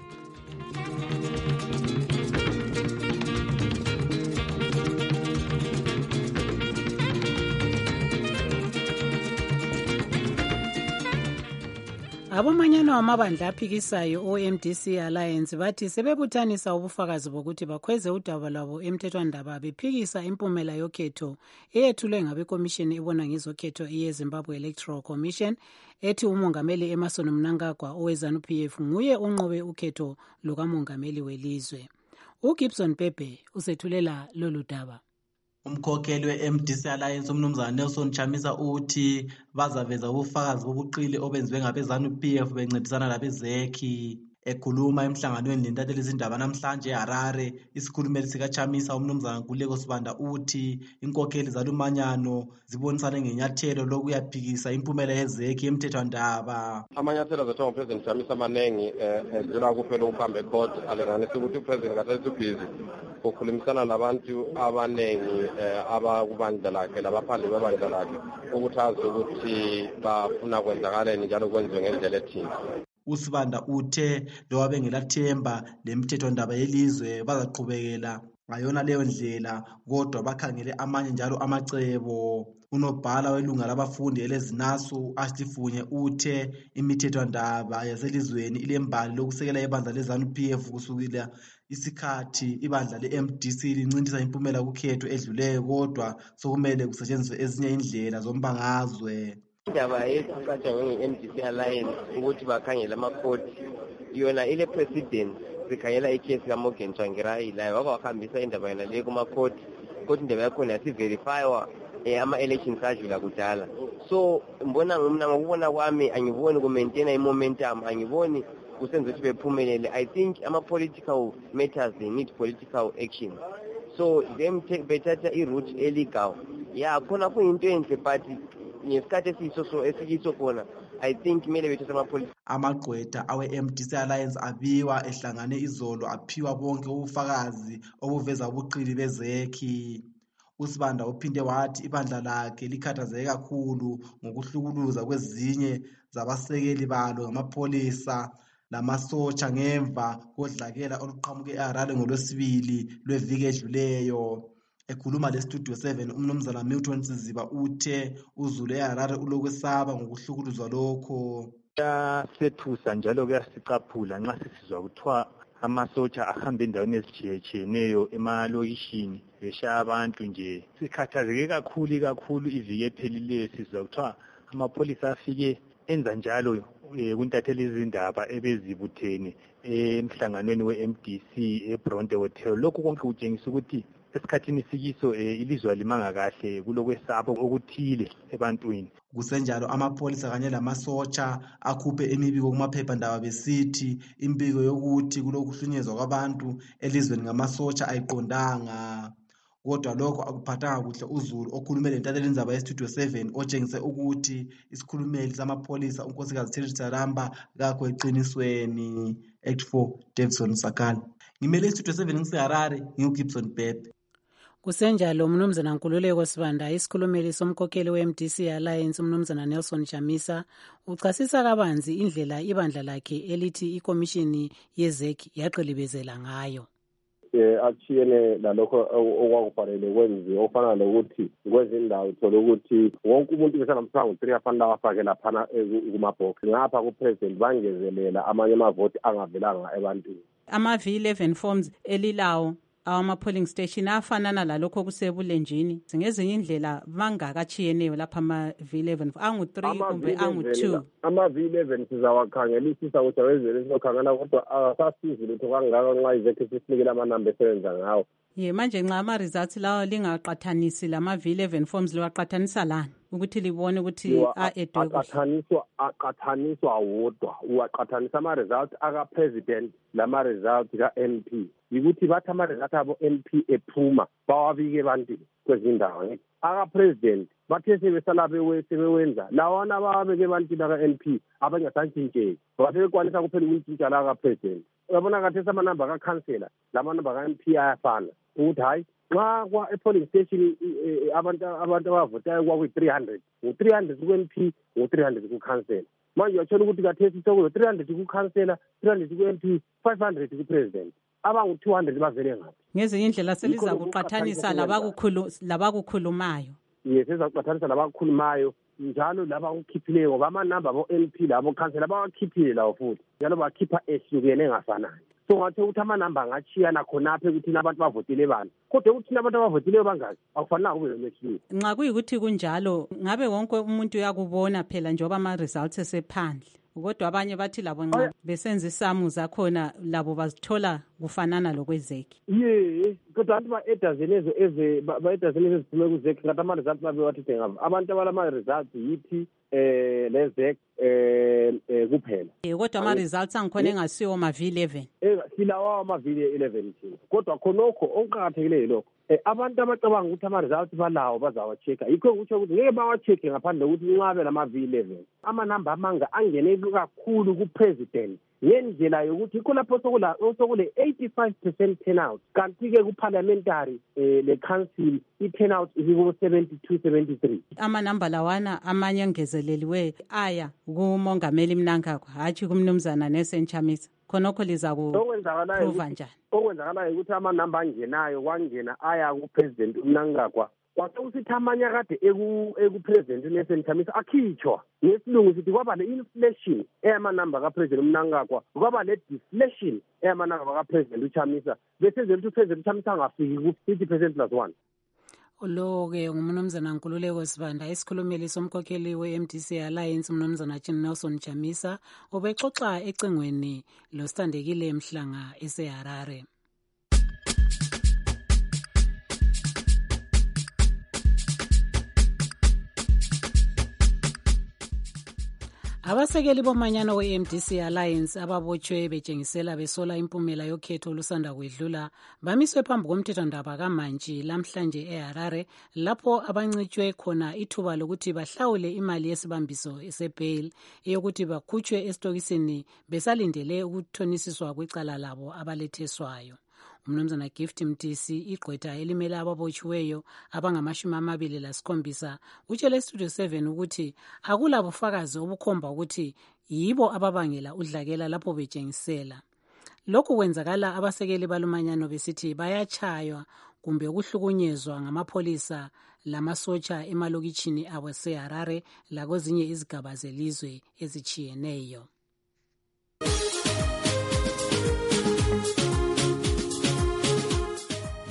Abomanyano wamabandla aphikisayo O M D C Alliance bathi sebebuthanisa ubufakazi bokuthi bakhweze udaba lwabo emthethwandaba bephikisa impumela yokhetho eyethulwe ngabekomishini ebona ngezokhetho iyeZimbabwe Electoral Commission ethi umongameli Emmerson Mnangagwa oweZANU P F nguye onqobe ukhetho lukamongameli welizwe. uGibson Pepe usethulela lolu daba. Umkhokheli we-M D C Alliance umnumzana Nelson Chamisa uthi bazaveza ubufakazi bobuqili obenziwe ngabeZANU P F bencedisana labezekhi. Ekhuluma emhlanganweni lentatheli izindaba namhlanje eHarare, isikhulumeli sikaChamisa umnumzana Nkululeko Sibanda uthi inkokheli zalumanyano zibonisane ngenyathelo lokuyaphikisa impumela yezekhi emthethwandaba. Amanyathelo azethwa nguPresident Chamisa amanengi edlula kuphela ukuhamba ecourt alenganisa ukuthi uPresident kathesi ubhizi ukukhulumisana nabantu abanengi abakubandla lakhe labaphandle bebandla lakhe ukuthi azi ukuthi bafuna kwenzakaleni njalo kwenziwe ngendlela ethini. Usibanda uthe lo wabengelathemba lemthethwandaba yelizwe bazaqhubekela ngayona leyo ndlela kodwa bakhangele amanye njalo amacebo. Unobhala welunga labafundi eleZinasu Aslifunye uthe imithethwandaba yaselizweni ilembali lokusekela ibandla leZANU P F kusukela isikhathi ibandla le-M D C lincintisa impumela kukhetho edluleyo kodwa sokumele kusetshenziswe ezinye indlela zombangazwe. Indaba yesiqatshwa nge-M D C Alliance ukuthi bakhangele amakhoti yona ile president sikhangela ikhesi kaMorgan Tsvangirai la waka wakhambisa indaba yona le kumakhoti kodwa indaba yakhona yasiverifywa ama-elections adlula kudala. So mbona mina ngokubona kwami angiboni ku-maintaina i-momentum, angiboni kusenza ukuthi bephumelele. I think ama-political matters they need political action, so them bethatha i-route illegal. Ya khona kuyinto enhle but ngesikhathi esiyiso so esiyiso khona I think kumele bethatha ama-political. Amagqwetha awe-M D C Alliance abiwa ehlangane izolo aphiwa bonke ubufakazi obuveza ubuqili bezekhi. Usibanda uphinde wathi ibandla lakhe likhathazeke kakhulu ngokuhlukuluza kwezinye zabasekeli balo ngamapholisa lamasotsha ngemva kodlakela oluqhamuke eHarare ngolwesibili lweviki edluleyo. Ekhuluma le-Studio seven umnumzana Milton Siziba uthe uzulu eHarare ulokwesaba ngokuhlukuluzwa lokho. Kuyasethusa njalo kuyasicaphula nxa sisizwa kuthiwa amasotsha ahamba endaweni ezitshiyetshiyeneyo emalokishini beshaya abantu nje. Sikhathazeke kakhulu kakhulu iviki ephelileyo sizwa kuthiwa amapholisa afike enza njalo kuntatheli izindaba ebezibuthene emhlanganweni we-M D C eBronte Hotel. Lokhu konke kutshengisa ukuthi esikhathini sikiso ilizwe limanga kahle kulokwesaba okuthile ebantwini. Kusenjalo amapholisa kanye lamasotsha akhuphe imibiko kumaphephandaba besithi imbiko yokuthi kulokuhlunyezwa kwabantu elizweni ngamasotsha ayiqondanga. Kodwa lokho akuphathanga kuhle uZulu okhulume lentatheleni zaba ye-Studio seven otshengise ukuthi isikhulumeli samapholisa unkosikazi Terry Taramba kakho eqinisweni. Act four Davidson Sakala. Ngimele i-Studio seven ngiseHarare ngiuGibson Bebe. Kusenjalo umnumzana Nkululeko Sibanda isikhulumeli somkhokheli we-M D C Alliance umnumzana Nelson Chamisa uchasisa kabanzi indlela ibandla lakhe elithi ikomishini yezek yaqilibezela ngayo. Eh achiyene lalokho okwakufanele kwenziwe ofana lokuthi kwezindawo uthola ukuthi wonke umuntu besanamsango three afana afake lapha kumabox ngapha kupresident bangezelela amanye amavoti angavelanga ebantwini. Ama-V eleven forms elilawo ama-polling station afanana lalokho kusebulenjini ngezinye indlela bangakachiyeneyo lapha ama-V eleven angu three kumbe angu two. Ama-V eleven sizawakhangelisisa ukuthi awezele sizokhangela kodwa akasasizi lutho kangaka nxa izekhe sisinikele amanamba esebenza ngawo. Ye manje nxa ama-results lawo lingaqathanisi lama-V eleven forms liwaqathanisa lani ukuthi libone ukuthi a-edwe aqathaniswa aqathaniswa wodwa uwaqathanisa ama-results aka-president lama-results ka-M P yikuthi bathi ama-results abo-M P ephuma bawabike ebantwini kwezindawo aka-president bathe sebesala sebewenza lawana ababeke ebantwini aka-M P abangasantshintsheki basebekwanisa kuphela ukuntshintsha la aka-president. Uyabona kathesi amanamba akakhansela lamanamba ka-M P ayafana ukuthi hayi nxa kwa e-polling station abantu abantu abavotayo kwakuyi-three hundred ngu-three hundred ku-M P ngu-three hundred kukhansela. Manje uyathola ukuthi kathesi sokulo-three hundred kukhansela, three hundred ku-M P, five hundred ku-president. Abangu-two hundred bavele ngaphi? Ngezinye indlela seliza kuqathanisa labakukhulumayo. Yes, sizakuqathanisa labakukhulumayo njalo laba ukukhiphileyo ngoba amanamba abo-M P labo khansela bawakhiphile lawo futhi njalo bakhipha ehlukene engafanani. So ngathi ukuthi amanamba angachiyana khonapha ukuthi abantu bavotile bani kodwa ukuthi abantu abavotileyo bangaki akufanele kube lehlukile. Nxa kuyikuthi kunjalo ngabe wonke umuntu uyakubona phela njengoba ama-results esephandle kodwa abanye bathi labo nxa besenza isamu zakhona labo bazithola kufanana lokwezeki. Ye kodwa abantu ba-edazeni ezo eze ba-edazeni ezo eziphume kuzeki ngathi ama-results babe wathi ngabo abantu abalama-results yithi eh lezek eh kuphela. Kodwa ama-results angikhona engasiwo ma-V eleven. Silawa ama-V eleven thina kodwa khonokho okuqakathekileyo lokho abantu abacabanga ukuthi ama-results balawo bazawachecka yikho kutsho ukuthi ngeke bawachecke ngaphandle kokuthi unqabe lama-V eleven. Amanamba amanga angene kakhulu ku-president ngendlela yokuthi yikho lapho sokule eighty-five percent turnout kanti-ke ku-parliamentary eh, le-council i-turnout iku-seventy-two seventy-three. Amanamba lawana amanye angezeleliwe aya kumongameli Mnangagwa hatshi kumnumzana Nelson Chamisa khonokho liza kuprova njani? Okwenzakalayo ukuthi amanamba angenayo kwangena aya ku-president uMnangagwa kwase usithi amanye akade eku-president Nelson Chamisa akhitshwa ngesilungu sithi kwaba le-inflation eyamanamba kapresident uMnangagwa kwaba le-deflation eyamanamba kapresident uChamisa bese ukuthi upresident uChamisa angafiki ku-fifty percent plus one. Lo-ke ngumnumzana Nkululeko Sibanda isikhulumeli somkhokheli we-M D C Alliance umnumzana Nelson Chamisa obexoxa ecingweni losithandekile Mhlanga eseHarare. Abasekeli bomanyano we-M D C Alliance ababotshwe betshengisela besola impumela yokhetho olusanda kwedlula bamiswe phambi komthethondaba kamantshi lamhlanje eHarare lapho abancitshwe khona ithuba lokuthi bahlawule imali yesibambiso esebail eyokuthi bakhutshwe esitokisini besalindele ukuthonisiswa kwecala labo abaletheswayo. Umnumzana Gift Mtisi igqwetha elimele ababotshiweyo abangamashumi amabili lasikhombisa utshele Studio seven ukuthi akula bufakazi obukhomba ukuthi yibo ababangela udlakela lapho betshengisela. Lokhu kwenzakala abasekeli balumanyano besithi bayachaywa kumbe ukuhlukunyezwa ngamapholisa lamasotsha emalokitshini abo seHarare lakwezinye izigaba zelizwe ezichiyeneyo.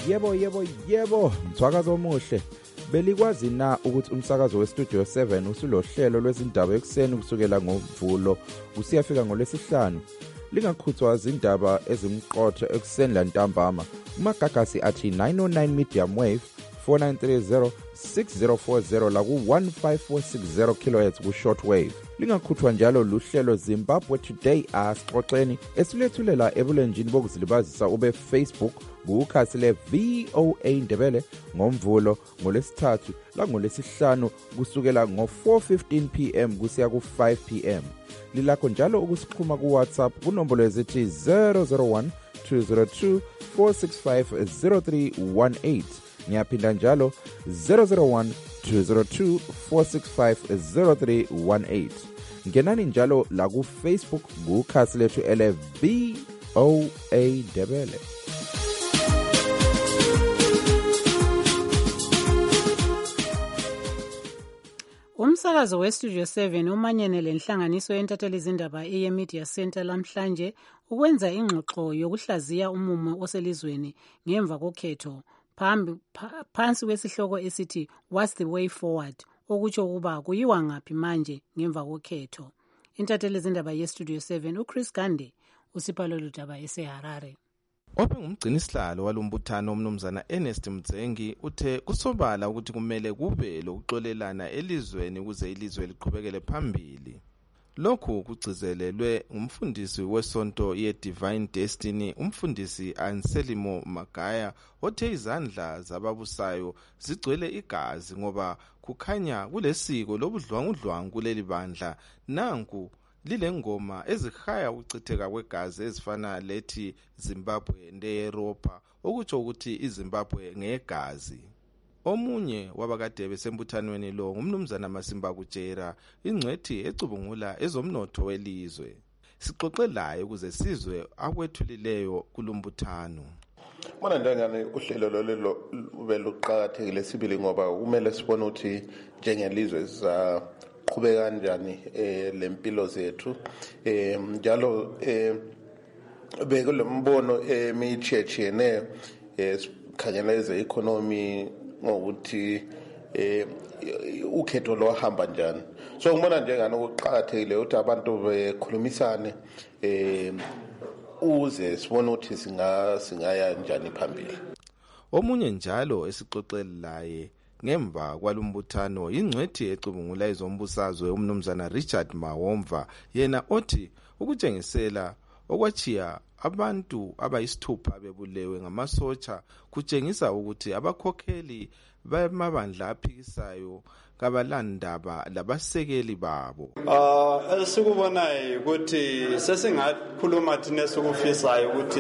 Yebo yebo yebo, mthwakazo omuhle. Belikwazi na ukuthi umsakazo weStudio seven usulohlelo lwezindaba ekseni kusukela ngoMvulo usiyafika ngolwesihlanu. Lingakhuthwa izindaba ezimqotho ekseni lantambama. Umagagasi athi nine oh nine medium wave four nine three zero six zero four zero la ku one five four six zero kilohertz ku shortwave. Lingakhuthwa njalo luhlelo Zimbabwe Today asixoxeni esilethulela ebulenjini bokuzilibazisa ube Facebook kukhasi le V O A Ndebele ngoMvulo ngolesithathu la ngolesihlanu kusukela ngo four fifteen p m kusiya ku five p m. Lilakho njalo ukusixhuma ku WhatsApp kunombolo ezithi zero zero one two zero two four six five zero three one eight. Ngiyaphinda njalo zero zero one two zero two four six five zero three one eight. Ngenani njalo la ku Facebook kukhasi lethu ele V O A Ndebele. Umsakazo weStudio seven umanyene lenhlanganiso yentatheli izindaba eyeMedia Center lamhlanje ukwenza ingxoxo yokuhlaziya umumo oselizweni ngemva kokhetho phambi phansi kwesihloko esithi What's the way forward, okutsho ukuba kuyiwa ngaphi manje ngemva kokhetho. Intatheli izindaba yeStudio seven uChris Gande usipalo ludaba eseHarare. Ope ngumgcinisihlalo walombuthano omnumzana Ernest Mtsengi uthe kusobala ukuthi kumele kube lokuxolelana elizweni ukuze ilizwe liqhubekele phambili. Lokhu kugcizelelwe ngumfundisi wesonto ye-Divine Destiny umfundisi Anselmo Magaya othe izandla zababusayo zigcwele igazi ngoba kukhanya kulesiko lobudlwangudlwangu kuleli bandla nanku lile ngoma ezihaya ukuchitheka kwegazi ezifana lethi Zimbabwe ndeYuropa okutsho ukuthi iZimbabwe ngegazi. Omunye wabakade besembuthanweni lo ngumnumzana Masimba Kutshera ingcwethi ecubungula ezomnotho welizwe. Sixoxe laye ukuze sizwe akwethulileyo kulumbuthano. Bona ndengane uhlelo lolelo ube luqhakathekile sibili ngoba kumele sibone ukuthi njengelizwe siza qhubeka kanjani eh lempilo zethu eh njalo eh bekulombono emichechene esikhangela eze economy ngokuthi eh ukhetho lo hamba njani. So ngibona njengani ukuqhakathekile ukuthi abantu bekhulumisane eh uze sibone ukuthi singa singaya njani phambili. Omunye njalo esixoxela laye ngemva kwalumbuthano ingcwethi ecubungula izombusazwe umnumzana Richard Mawomva yena othi ukutshengisela okwachiya abantu abayisithupha bebulewe ngamasotsha kutshengisa ukuthi abakhokheli bamabandla aphikisayo kabalandaba labasekeli babo. Ah esikubonayo ukuthi sesingakhuluma thina esikufisayo ukuthi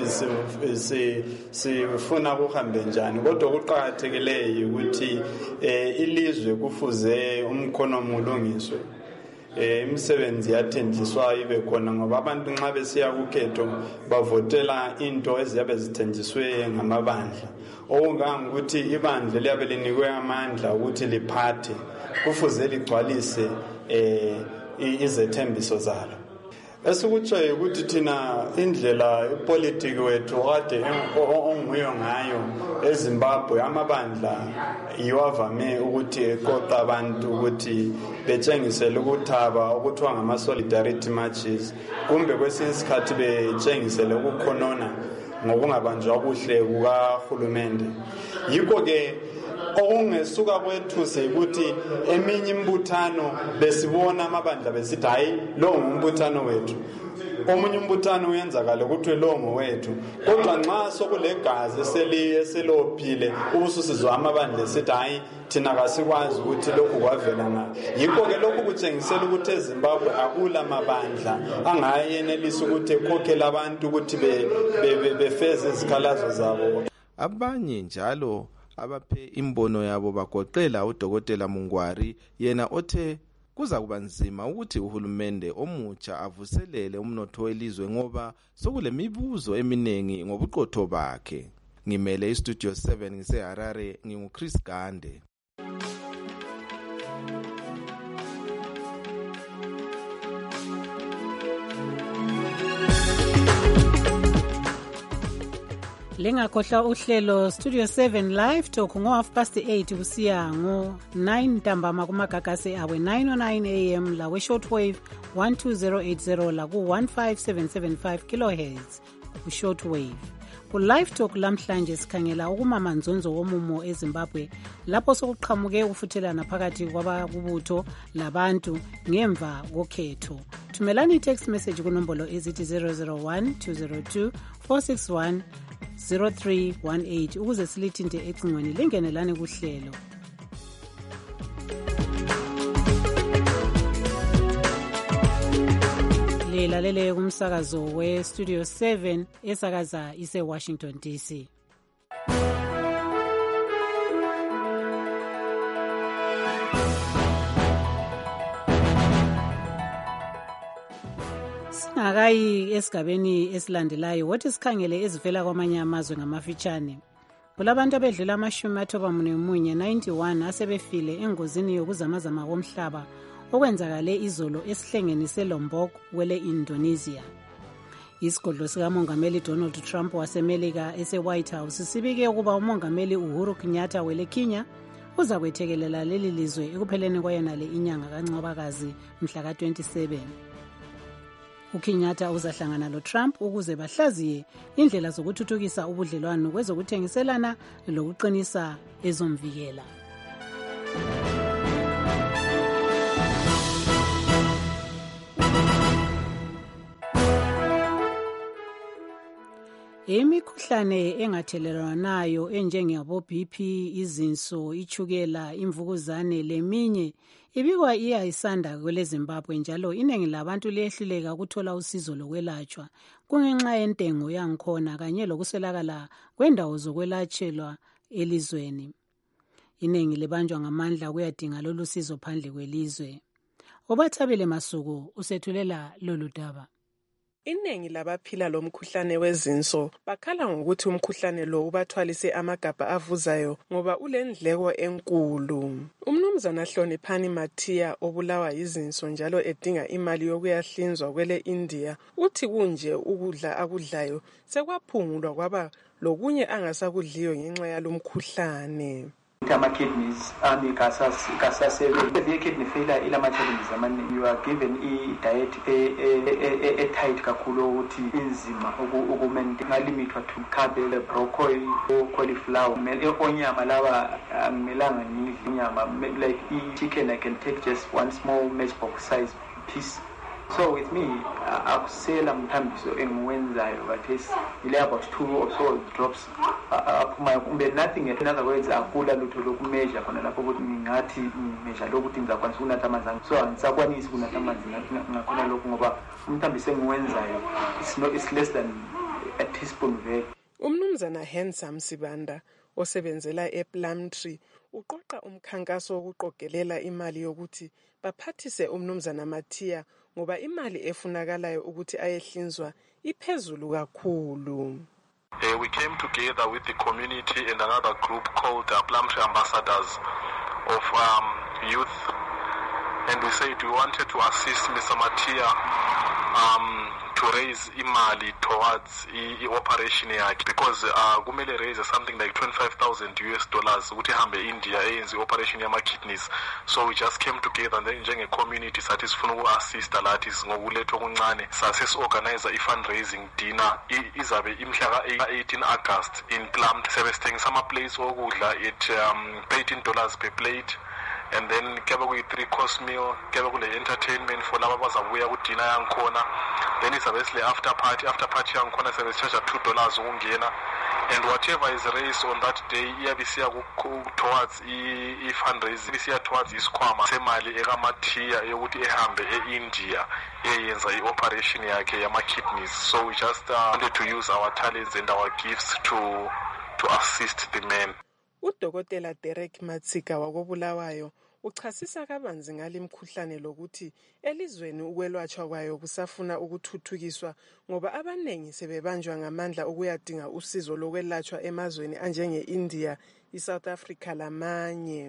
si sifuna kuhambe njani kodwa kuqhakathekileyo ukuthi ilizwe kufuze umkhono mulungiswe. Eh imisebenzi yathenjiswa ibe khona ngoba abantu nxa besiya kukhetho bavotela into eziyabe zithenjiswe ngamabandla. Okungangokuthi ibandla liyabe linikwe amandla ukuthi liphathe kufuze ligcwalise eh izethembiso zalo. Esikutshaye ukuthi thina indlela ipolitiki wethu kade onguyo ngayo eZimbabwe amabandla iwavame ukuthi eqoqa abantu ukuthi betshengisele ukuthaba okuthiwa ngama solidarity marches kumbe kwesinye isikhathi betshengisele ukukhonona ngokungabanjwa kuhle kukahulumende. Yikho ke okungesuka kwethu sekuthi eminye imbuthano besibona amabandla besithi hayi lo ngumbuthano wethu, omunye umbuthano uyenzakala ukuthi lo ngowethu, kodwa nxa sokulegazi eseliye selophile ubususizwa amabandla esithi hayi thina kasikwazi ukuthi lokhu kwavela na. Yikho ke lokhu kutshengisela ukuthi eZimbabwe akula mabandla angayenelisa ukuthi ekhokhela abantu ukuthi befeze izikhalazo zabo. Abanye njalo abaphe imbono yabo bagoqela uDokotela Mungwari yena othe kuza kuba nzima ukuthi uhulumende omutsha avuselele umnotho welizwe ngoba sokulemibuzo eminengi ngobuqotho bakhe. Ngimele iStudio seven ngiseHarare nginguChris Gande. Lingakhohlwa uhlelo Studio seven Live Talk ngo half past eight kusiya ngo nine ntambama kumagagasi awe nine oh nine a m la we shortwave one two zero eight zero la ku one five seven seven five kilohertz ku shortwave. Ku live talk lamhlanje sikhangela ukumama nzonzo womumo eZimbabwe lapho sokuqhamuke ukufuthelana phakathi kwabakubutho labantu ngemva kokhetho. Thumelani text message kunombolo ezithi zero zero one two zero two four six one zero three one eight ukuze silithinte ecingweni lingenelane kuhlelo. Lalele kumsakazo we Studio seven esakaza ise Washington D C. Singakayi esigabeni esilandelayo wothi sikhangele ezivela kwamanye amazwe ngamafitshane. Kulabantu abedlula amashumi athoba munye ninety-one asebefile engozini yokuzamazama komhlaba okwenzakale izolo esihlengeni seLombok wele Indonesia. Isigodlo sikamongameli Donald Trump wasemelika ese White House sibike ukuba umongameli Uhuru Kenyatta wele Kenya uza kwethekelela leli lizwe ekupheleni kwayona le inyanga kaNcwabakazi mhla ka twenty-seven. uKenyatta uzahlangana lo Trump ukuze bahlaziye indlela zokuthuthukisa ubudlelwano kwezokuthengiselana lokuqinisa ezomvikela. Imikhuhlane engathelelwanayo enjengabo B P, izinso, ichukela, imvukuzane leminye ibikwa iyayisanda kwele Zimbabwe njalo iningi labantu liyehluleka ukuthola usizo lokwelatshwa kungenxa yentengo yankhona kanye lokuswelakala kwendawo zokwelatshelwa elizweni. Iningi libanjwa ngamandla kuyadinga lolu sizo phandle kwelizwe. Obathabele Masuku usethulela lolu daba. Iningi labaphila lo mkhuhlane wezinso bakhala ngokuthi umkhuhlane lo ubathwalise amagabha avuzayo ngoba ulendleko enkulu. Umnumzana Hloniphani Mathiya obulawa yizinso njalo edinga imali yokuyahlinzwa kwele India uthi kunje ukudla akudlayo sekwaphungulwa kwaba lokunye angasakudliyo ngenxa yalomkhuhlane. Ama-kidneys ami kasasebenzi kidney failure ila ma-challenges amane you are given i-diet e-tight kakhulu ukuthi inzima ukumaintain ngalimithwa to cabbage, broccoli, cauliflower, onyama lawa akumelanga ngidle inyama like i-chicken I can take just one small matchbox size piece. So with me, akusela mthambiso engiwenzayo but ile about two or so drops aphuma kumbe nothing. In other words, akula lutho lokumeasure khona lapho ukuthi ngingathi measure lokuthi ngizakwanisa ukunatha amanzi ami. So angisakwanisi ukunatha amanzi ngakhona lokho ngoba umthambiso engiwenzayo it's no it's less than a teaspoon vele. Umnumzana Handsome Sibanda osebenzela ePlumtree uqoqa umkhankaso wokuqogelela imali yokuthi baphathise umnumzana Mathiya ngoba imali efunakalayo ukuthi ayehlinzwa iphezulu kakhulu. Uh, we came together with the community and another group called uh, Plumtree Ambassadors of um, Youth, and we said we wanted to assist Mister Mathiya um, to raise imali towards the operation yakhe because uh, kumele raise something like twenty-five thousand U S dollars ukuthi hambe India eyenze operation yama kidneys. So we just came together and then njenge community sathi sifuna uku-assist lathi ngokulethwa okuncane sase organize i-fundraising dinner izabe imhla ka eighteen August in Plumtree. Sebesithengisa ama plates okudla at um, eighteen dollars per plate. And then kuyabe kuyi three course meal, kuyabe kule entertainment for laba bazabuya ku dinner yankhona. Then izabe sile after party, after party yankhona sebe charge two dollars ukungena. And whatever is raised on that day iyabe siya towards i fundraising, siya towards isikhwama semali ekaMathiya yokuthi ehambe eIndia eyenza ioperation yakhe yama kidneys. So we just uh, wanted to use our talents and our gifts to to assist the men. Udokotela Derek Matsika wakobulawayo uchasisa kabanzi ngale mkhuhlane lokuthi elizweni ukwelwatshwa kwayo kusafuna ukuthuthukiswa ngoba abanengi sebebanjwa ngamandla ukuyadinga usizo lokwelatshwa emazweni anjenge India, iSouth Africa lamanye.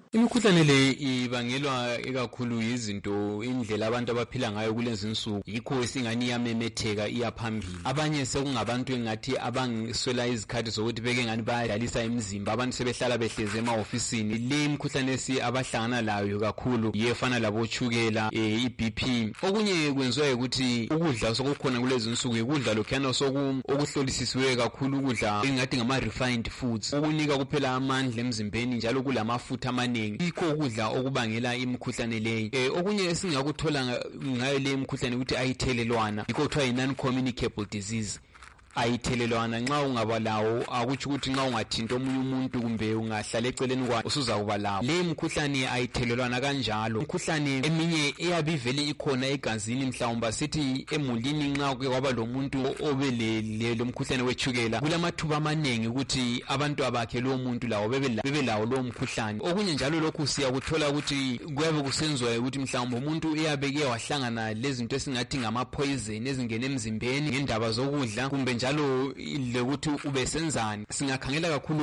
Imikhuhlane le ibangelwa ikakhulu izinto indlela abantu abaphila ngayo kulezi insuku, yikho esingani iyamemetheka iyaphambili. Abanye sekungabantu engathi abangiswela izikhathi zokuthi beke ngani bayadlalisa imizimba, abantu sebehlala behleze ema-ofisini. Le imikhuhlane esi abahlangana layo kakhulu yefana labotshukela, e, i-B P. Okunye kwenziwa ukuthi ukudla sokukhona kulezi insuku ukudla lokhuyana soku okuhlolisisiwe kakhulu, ukudla engathi ngama-refined foods okunika kuphela amandla emzimbeni njalo kulamafutha amaningi. Yikho ukudla okubangela imikhuhlane leyo. Eh, okunye esingakuthola ngayo le imikhuhlane ukuthi ayithelelwana, yikho kuthiwa yi-non-communicable disease. Ayithelelwana nxa ungaba lawo akutsho ukuthi nxa ungathinta omunye umuntu kumbe ungahlala eceleni kwakhe usuzakuba lawo. Le mkhuhlane ayithelelwana kanjalo. Imkhuhlane eminye iyabe ivele ikhona egazini, mhlawumbe sithi emulini nxa kuke kwaba lomuntu obelele lo mkhuhlane wetshukela, kulamathuba amanengi ukuthi abantu abakhe lo muntu lawo bebe lawo lo mkhuhlane. Okunye njalo lokhu siyakuthola ukuthi kuyabe kusenziwa ukuthi mhlawumbe umuntu uyabe ke wahlangana lezinto esingathi ngama poison ezingena emzimbeni ngendaba zokudla, kumbe njalo lokuthi ube senzani. Singakhangela kakhulu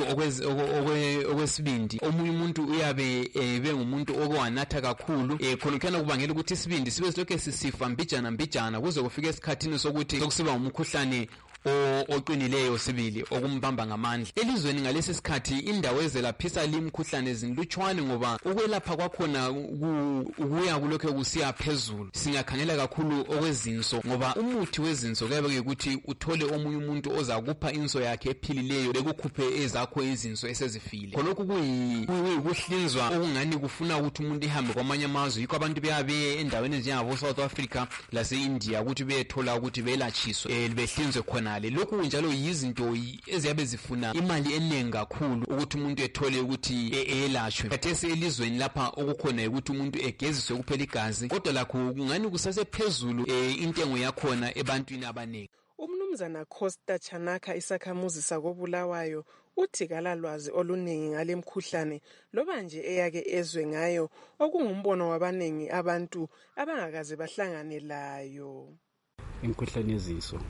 okwesibindi, omunye umuntu uyabe ebe ngumuntu okwanatha kakhulu, eh khona kubangela ukuthi isibindi sibe silokhe sisifa mbijana mbijana kuze kufike esikhathini sokuthi sokusiba umkhuhlane oqinileyo sibili okumbamba ngamandla. Elizweni ngalesi sikhathi indawo ezelaphisa limkhuhlane zinlutshwane ngoba ukwelapha kwakhona ukuya kulokho kusiya phezulu. Singakhangela kakhulu okwezinso ngoba umuthi wezinso kuyabe ukuthi uthole omunye umuntu ozakupha inso yakhe ephilileyo bekukhuphe ezakho izinso esezifile. Khonokho kuyikuhlinzwa okungani kufuna ukuthi umuntu ehambe kwamanye amazwe, yikho abantu beyabe endaweni ezinjengabo South Africa lase India ukuthi beyethola ukuthi belatshiswe behlinzwe khona. Lokhu njalo yizinto eziyabe zifuna imali enengi kakhulu ukuthi umuntu ethole ukuthi elashwe. Khathesi elizweni lapha okukhona ukuthi umuntu egeziswe kuphela igazi, kodwa lakho kungani kusasephezulu intengo yakhona ebantwini abanengi. Umnumzana Costa Chanaka isakhamuzi sakobulawayo uthi kalalwazi oluningi ngale mkhuhlane loba nje eyake ezwe ngayo, okungumbono wabanengi abantu abangakaze bahlangane layo. Imkhuhlane yezinso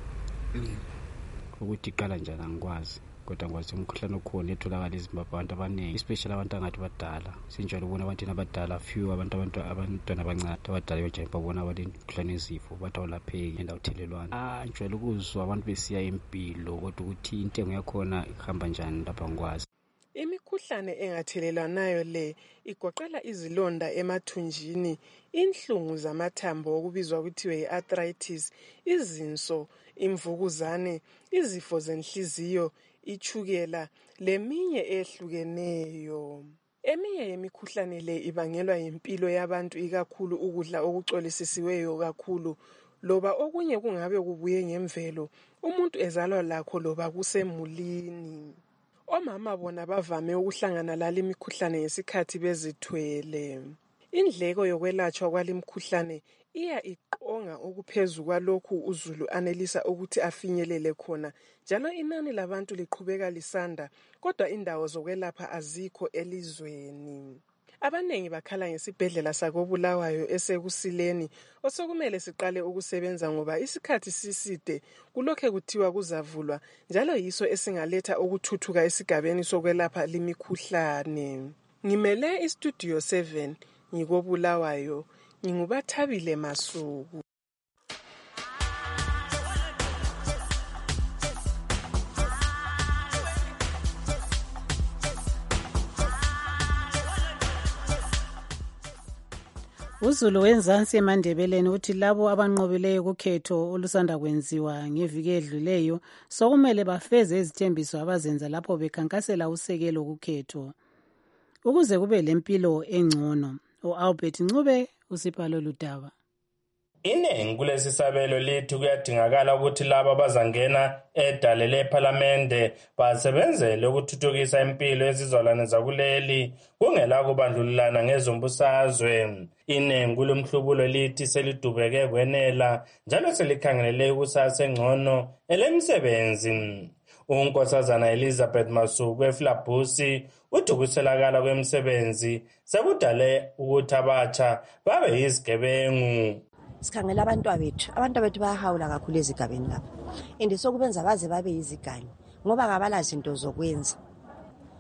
ukuthi iqala njani angikwazi, kodwa ngikwazi umkhuhlane okhona etholakala eZimbabwe abantu abaningi, especially abantu angathi badala. Sinjalo ubona abantu abadala few abantu abantu abantwana abancane abadala bejaye babona abantu imkhuhlane yezifo bathi awulapheki and awuthelelwana. Ah njalo ukuzwa abantu besiya empilo kodwa ukuthi intengo yakhona ihamba njani lapha ngikwazi. Imikhuhlane engathelelwanayo le igoqela izilonda emathunjini, inhlungu zamathambo okubizwa kuthiwe yi-arthritis, izinso, imvukuzane, izifo zenhliziyo, ichukela leminye ehlukeneyo. Eminye yemikhuhlane le ibangelwa yimpilo yabantu, ikakhulu ukudla okucolisisiweyo kakhulu loba okunye kungabe kubuye ngemvelo umuntu ezalwa lakho loba kusemulini. Omama bona bavame ukuhlangana lale mikhuhlane ngesikhathi bezithwele. Indleko yokwelatshwa kwale mikhuhlane iya iqonga okuphezulu kwalokhu uZulu anelisa ukuthi afinyelele khona, njalo inani labantu liqhubeka lisanda, kodwa indawo zokwelapha azikho elizweni. Abanengi bakhala ngesibhedlela sakobulawayo esekusileni osokumele siqale ukusebenza ngoba isikhathi siside kulokhe kuthiwa kuzavulwa, njalo yiso esingaletha ukuthuthuka esigabeni sokwelapha limikhuhlane. Ngimele iStudio seven ngikobulawayo, ngingubathabile Masuku. uZulu wenzansi eMandebeleni uthi labo abanqobileyo kukhetho olusanda kwenziwa ngeviki edluleyo sokumele bafeze izithembiso abazenza lapho bekhankasela usekelo kukhetho ukuze kube lempilo engcono. U-Albert Ncube usipalo ludaba. Iningi kulesi sabelo lethu kuyadingakala ukuthi laba abazangena edale lephalamende basebenzele ukuthuthukisa impilo yezizalwane zakuleli kungela kubandlululana ngezombusazwe. Iningi kulomhlubulo lithi selidubeke kwenela njalo selikhangelele ikusasa engcono elemsebenzi. Unkosazana Elizabeth Masuku eFlabusi uthi ukuselakala kwemsebenzi sekudale ukuthi abatsha babe yizigebengu. Sikhangela abantwana bethu abantwana bethu bayahawula kakhulu ezigabeni lapha indi sokubenza baze babe yiziganyi ngoba ngabala zinto zokwenza.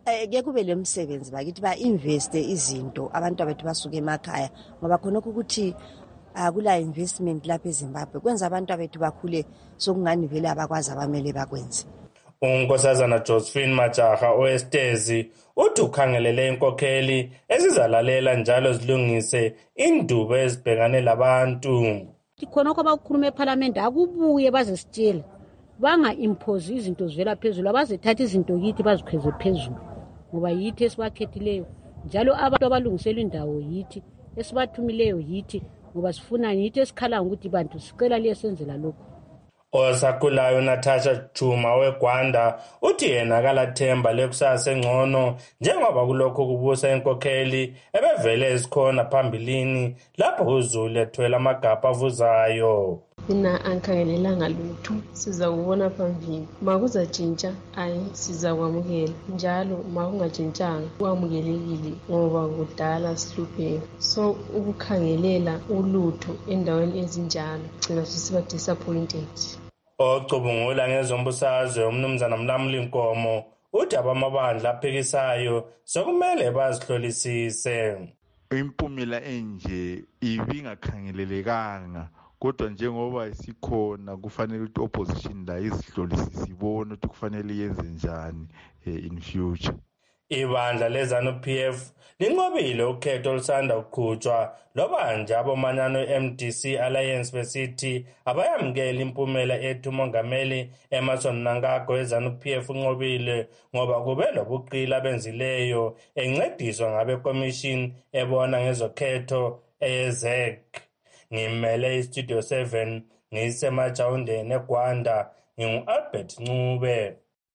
ke kube lemsebenzi bakithi ba-investe izinto abantu abethu basuke emakhaya ngoba khonokho ukuthi akula investment lapha eZimbabwe kwenza abantu abethu bakhule sokungani vele abakwazi abamele bakwenze. unkosazana Josephine Majaha oestezi uthi ukhangelele inkokheli ezizalalela njalo zilungise indubo ezibhekane labantu. Khonokho abakukhuluma eParliament akubuye bazesitshela banga-impose izinto zivela phezulu abazethatha izinto kithi bazikhweze phezulu ngoba yithi esibakhethileyo njalo abantu abalungisela indawo yithi esibathumileyo yithi ngoba sifuna yithi esikhala ukuthi bantu sicela liyesenzela lokho. Osakhulayo Natasha Juma weGwanda uthi yena kalathemba lekusasa engcono njengoba kulokho kubusa inkokheli ebevele esikhona phambilini lapho uZulu ethwela amagabha avuzayo. Mina angikhangelelanga lutho siza kubona phambili makuzatshintsha ayi siza kwamukela njalo makungajintshanga kwamukelekile ngoba kudala sihlupheka so ukukhangelela ulutho endaweni ezinjalo gcina sisiba disappointed. Ocubungula ngezombusazwe umnumzana Mlamli Nkomo uthi abamabandla aphikisayo sokumele bazihlolisise. Impumela enje ibingakhangelelekanga kodwa njengoba isikhona kufanele ukuthi opposition la izihlolisise ibone ukuthi kufanele yenze njani in future. Ibandla leZANU P F linqobile ukhetho olusanda ukuqhutshwa loba nje abomanyano M D C Alliance besithi abayamukela impumela ethi umongameli Emmerson Mnangagwa weZANU P F unqobile ngoba kube lobuqila benzileyo encediswa ngabe commission ebona ngezokhetho eyezek. Ngimele iStudio seven ngisemajawundeni eGwanda ngingu-Albert Ncube.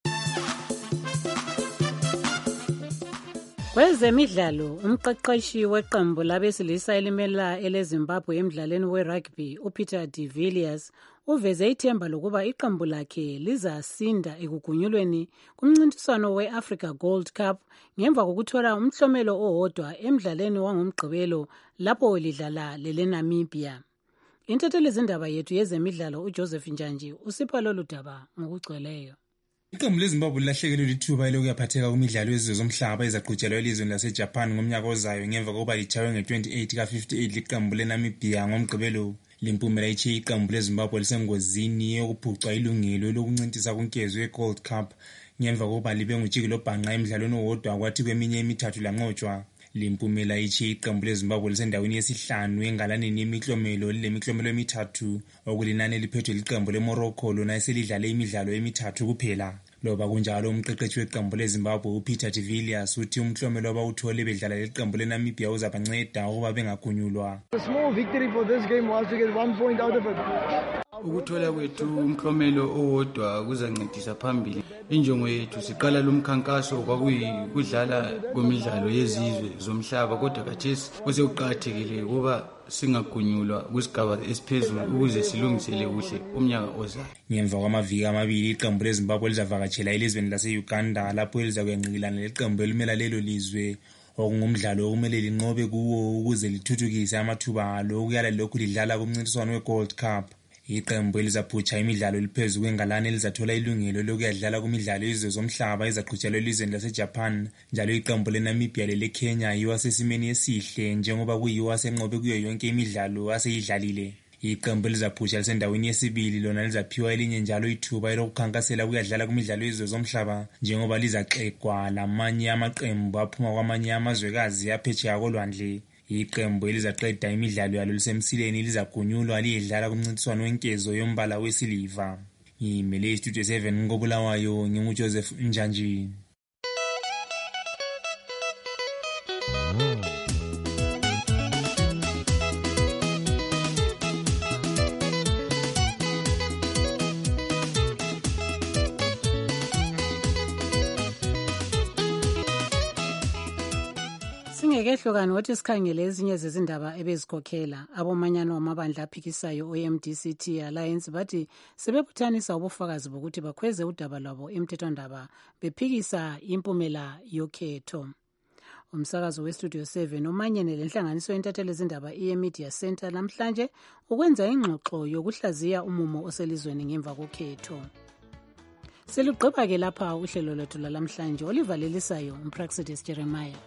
Kwezemidlalo umqeqeshi weqembu labesilisa elimela eleZimbabwe emidlalweni werugby uPeter de Villiers uveze ithemba lokuba iqembu lakhe lizasinda ekugunyulweni kumncintiswano we-Africa Gold Cup ngemva kokuthola umhlomelo owodwa emidlalweni wangomgqibelo lapho lidlala leleNamibia. Intatheli zindaba yethu yezemidlalo uJoseph Njanji usipha lolu daba ngokugcweleyo. Iqembu leZimbabwe lilahlekelwe lithuba lokuyaphatheka kumidlalo yezizwe zomhlaba ezaqhutshelwa elizweni laseJapan ngomnyaka ozayo ngemva kokuba litshaywe nge-twenty-eight ka fifty-eight liqembu leNamibia ngomgqibelo. Limpumela itshiye iqembu leZimbabwe lisengozini yokuphucwa ilungelo lokuncintisa kunkezo ye-Gold Cup ngemva kokuba libe ngujiki lobhanqa emidlalweni owodwa kwathi kweminye emithathu lanqotshwa. Limpumela itshiye iqembu leZimbabwe lisendaweni yesihlanu engalaneni yemiklomelo lilemiklomelo emithathu okulinani eliphethwe liqembu leMorocco lona eselidlale imidlalo emithathu kuphela. Loba kunjalo umqeqeshi weqembu leZimbabwe uPeter de Villiers uthi umklomelo abawuthole bedlala leqembu leNamibia uzabanceda ukuba bengagunyulwa. The small victory for this game was to get one point out of it. Ukuthola kwethu umklomelo owodwa kuzancedisa phambili. Injongo yethu siqala lo mkhankaso kwakuyikudlala kwemidlalo yezizwe zomhlaba kodwa khathesi kwesekuqakathekile ukuba singagunyulwa kwisigaba esiphezulu ukuze silungisele kuhle umnyaka ozayo. Ngemva kwamaviki amabili iqembu leZimbabwe lizavakatshela elizweni lase-Uganda lapho lizakuyanqilana leqembu elimela lelo lizwe okungumdlalo okumele linqobe kuwo ukuze lithuthukise amathuba alo ukuyala lokhu lidlala kumncintiswano we-Gold Cup. Iqembu elizaphutsha imidlalo eliphezu kwengalane elizathola ilungelo lokuyadlala kumidlalo yezizwe zomhlaba ezaqhutshelwa elizweni laseJapan njalo iqembu leNamibia leleKenya yiwo asesimeni esihle njengoba kuyiwo asenqobe kuyo yonke imidlalo aseyidlalile. Iqembu elizaphutsha lisendaweni yesibili lona lizaphiwa elinye njalo ithuba elokukhankasela ukuyadlala kumidlalo yezizwe zomhlaba njengoba lizaxegwa lamanye amaqembu aphuma kwamanye amazwekazi aphetsheya kolwandle. Iqembu elizaqeda imidlalo yalo lisemsileni lizagunyulwa liyedlala kumncintiswano wenkezo yombala wesiliva. Ngimele iStudio seven ngobulawayo nginguJoseph Njanji. Singekehlukani wothi sikhangele ezinye zezindaba ebezikhokhela abomanyano wamabandla aphikisayo o-M D C T Alliance bathi sebebuthanisa ubufakazi bokuthi bakhweze udaba lwabo emthethwandaba bephikisa impumela yokhetho. Umsakazo weStudio seven umanyene lenhlanganiso yentatheli zindaba eMedia Center namhlanje ukwenza ingxoxo yokuhlaziya umumo oselizweni ngemva kokhetho. Selugqiba ke lapha uhlelo lwethu lalamhlanje olivalelisayo uMpraxidis Jeremiah.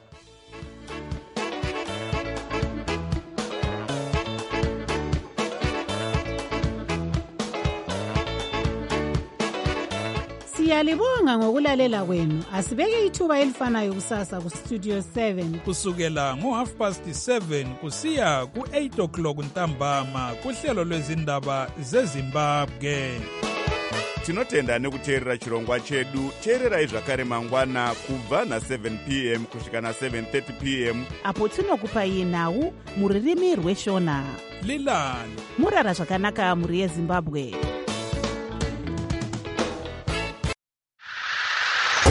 Siyalibonga ngokulalela kwenu. Asibeke ithuba elifanayo kusasa ku Studio seven kusukela ngo half past seven kusiya ku eight o'clock ntambama kuhlelo lwezindaba zeZimbabwe. Tinotenda nekuteerera chirongwa chedu. Teererai zvakare mangwana kubva na seven p m kusvika na seven thirty p m apo tinokupai nhau muririmi rweshona. Lilani murara zvakanaka muri yeZimbabwe.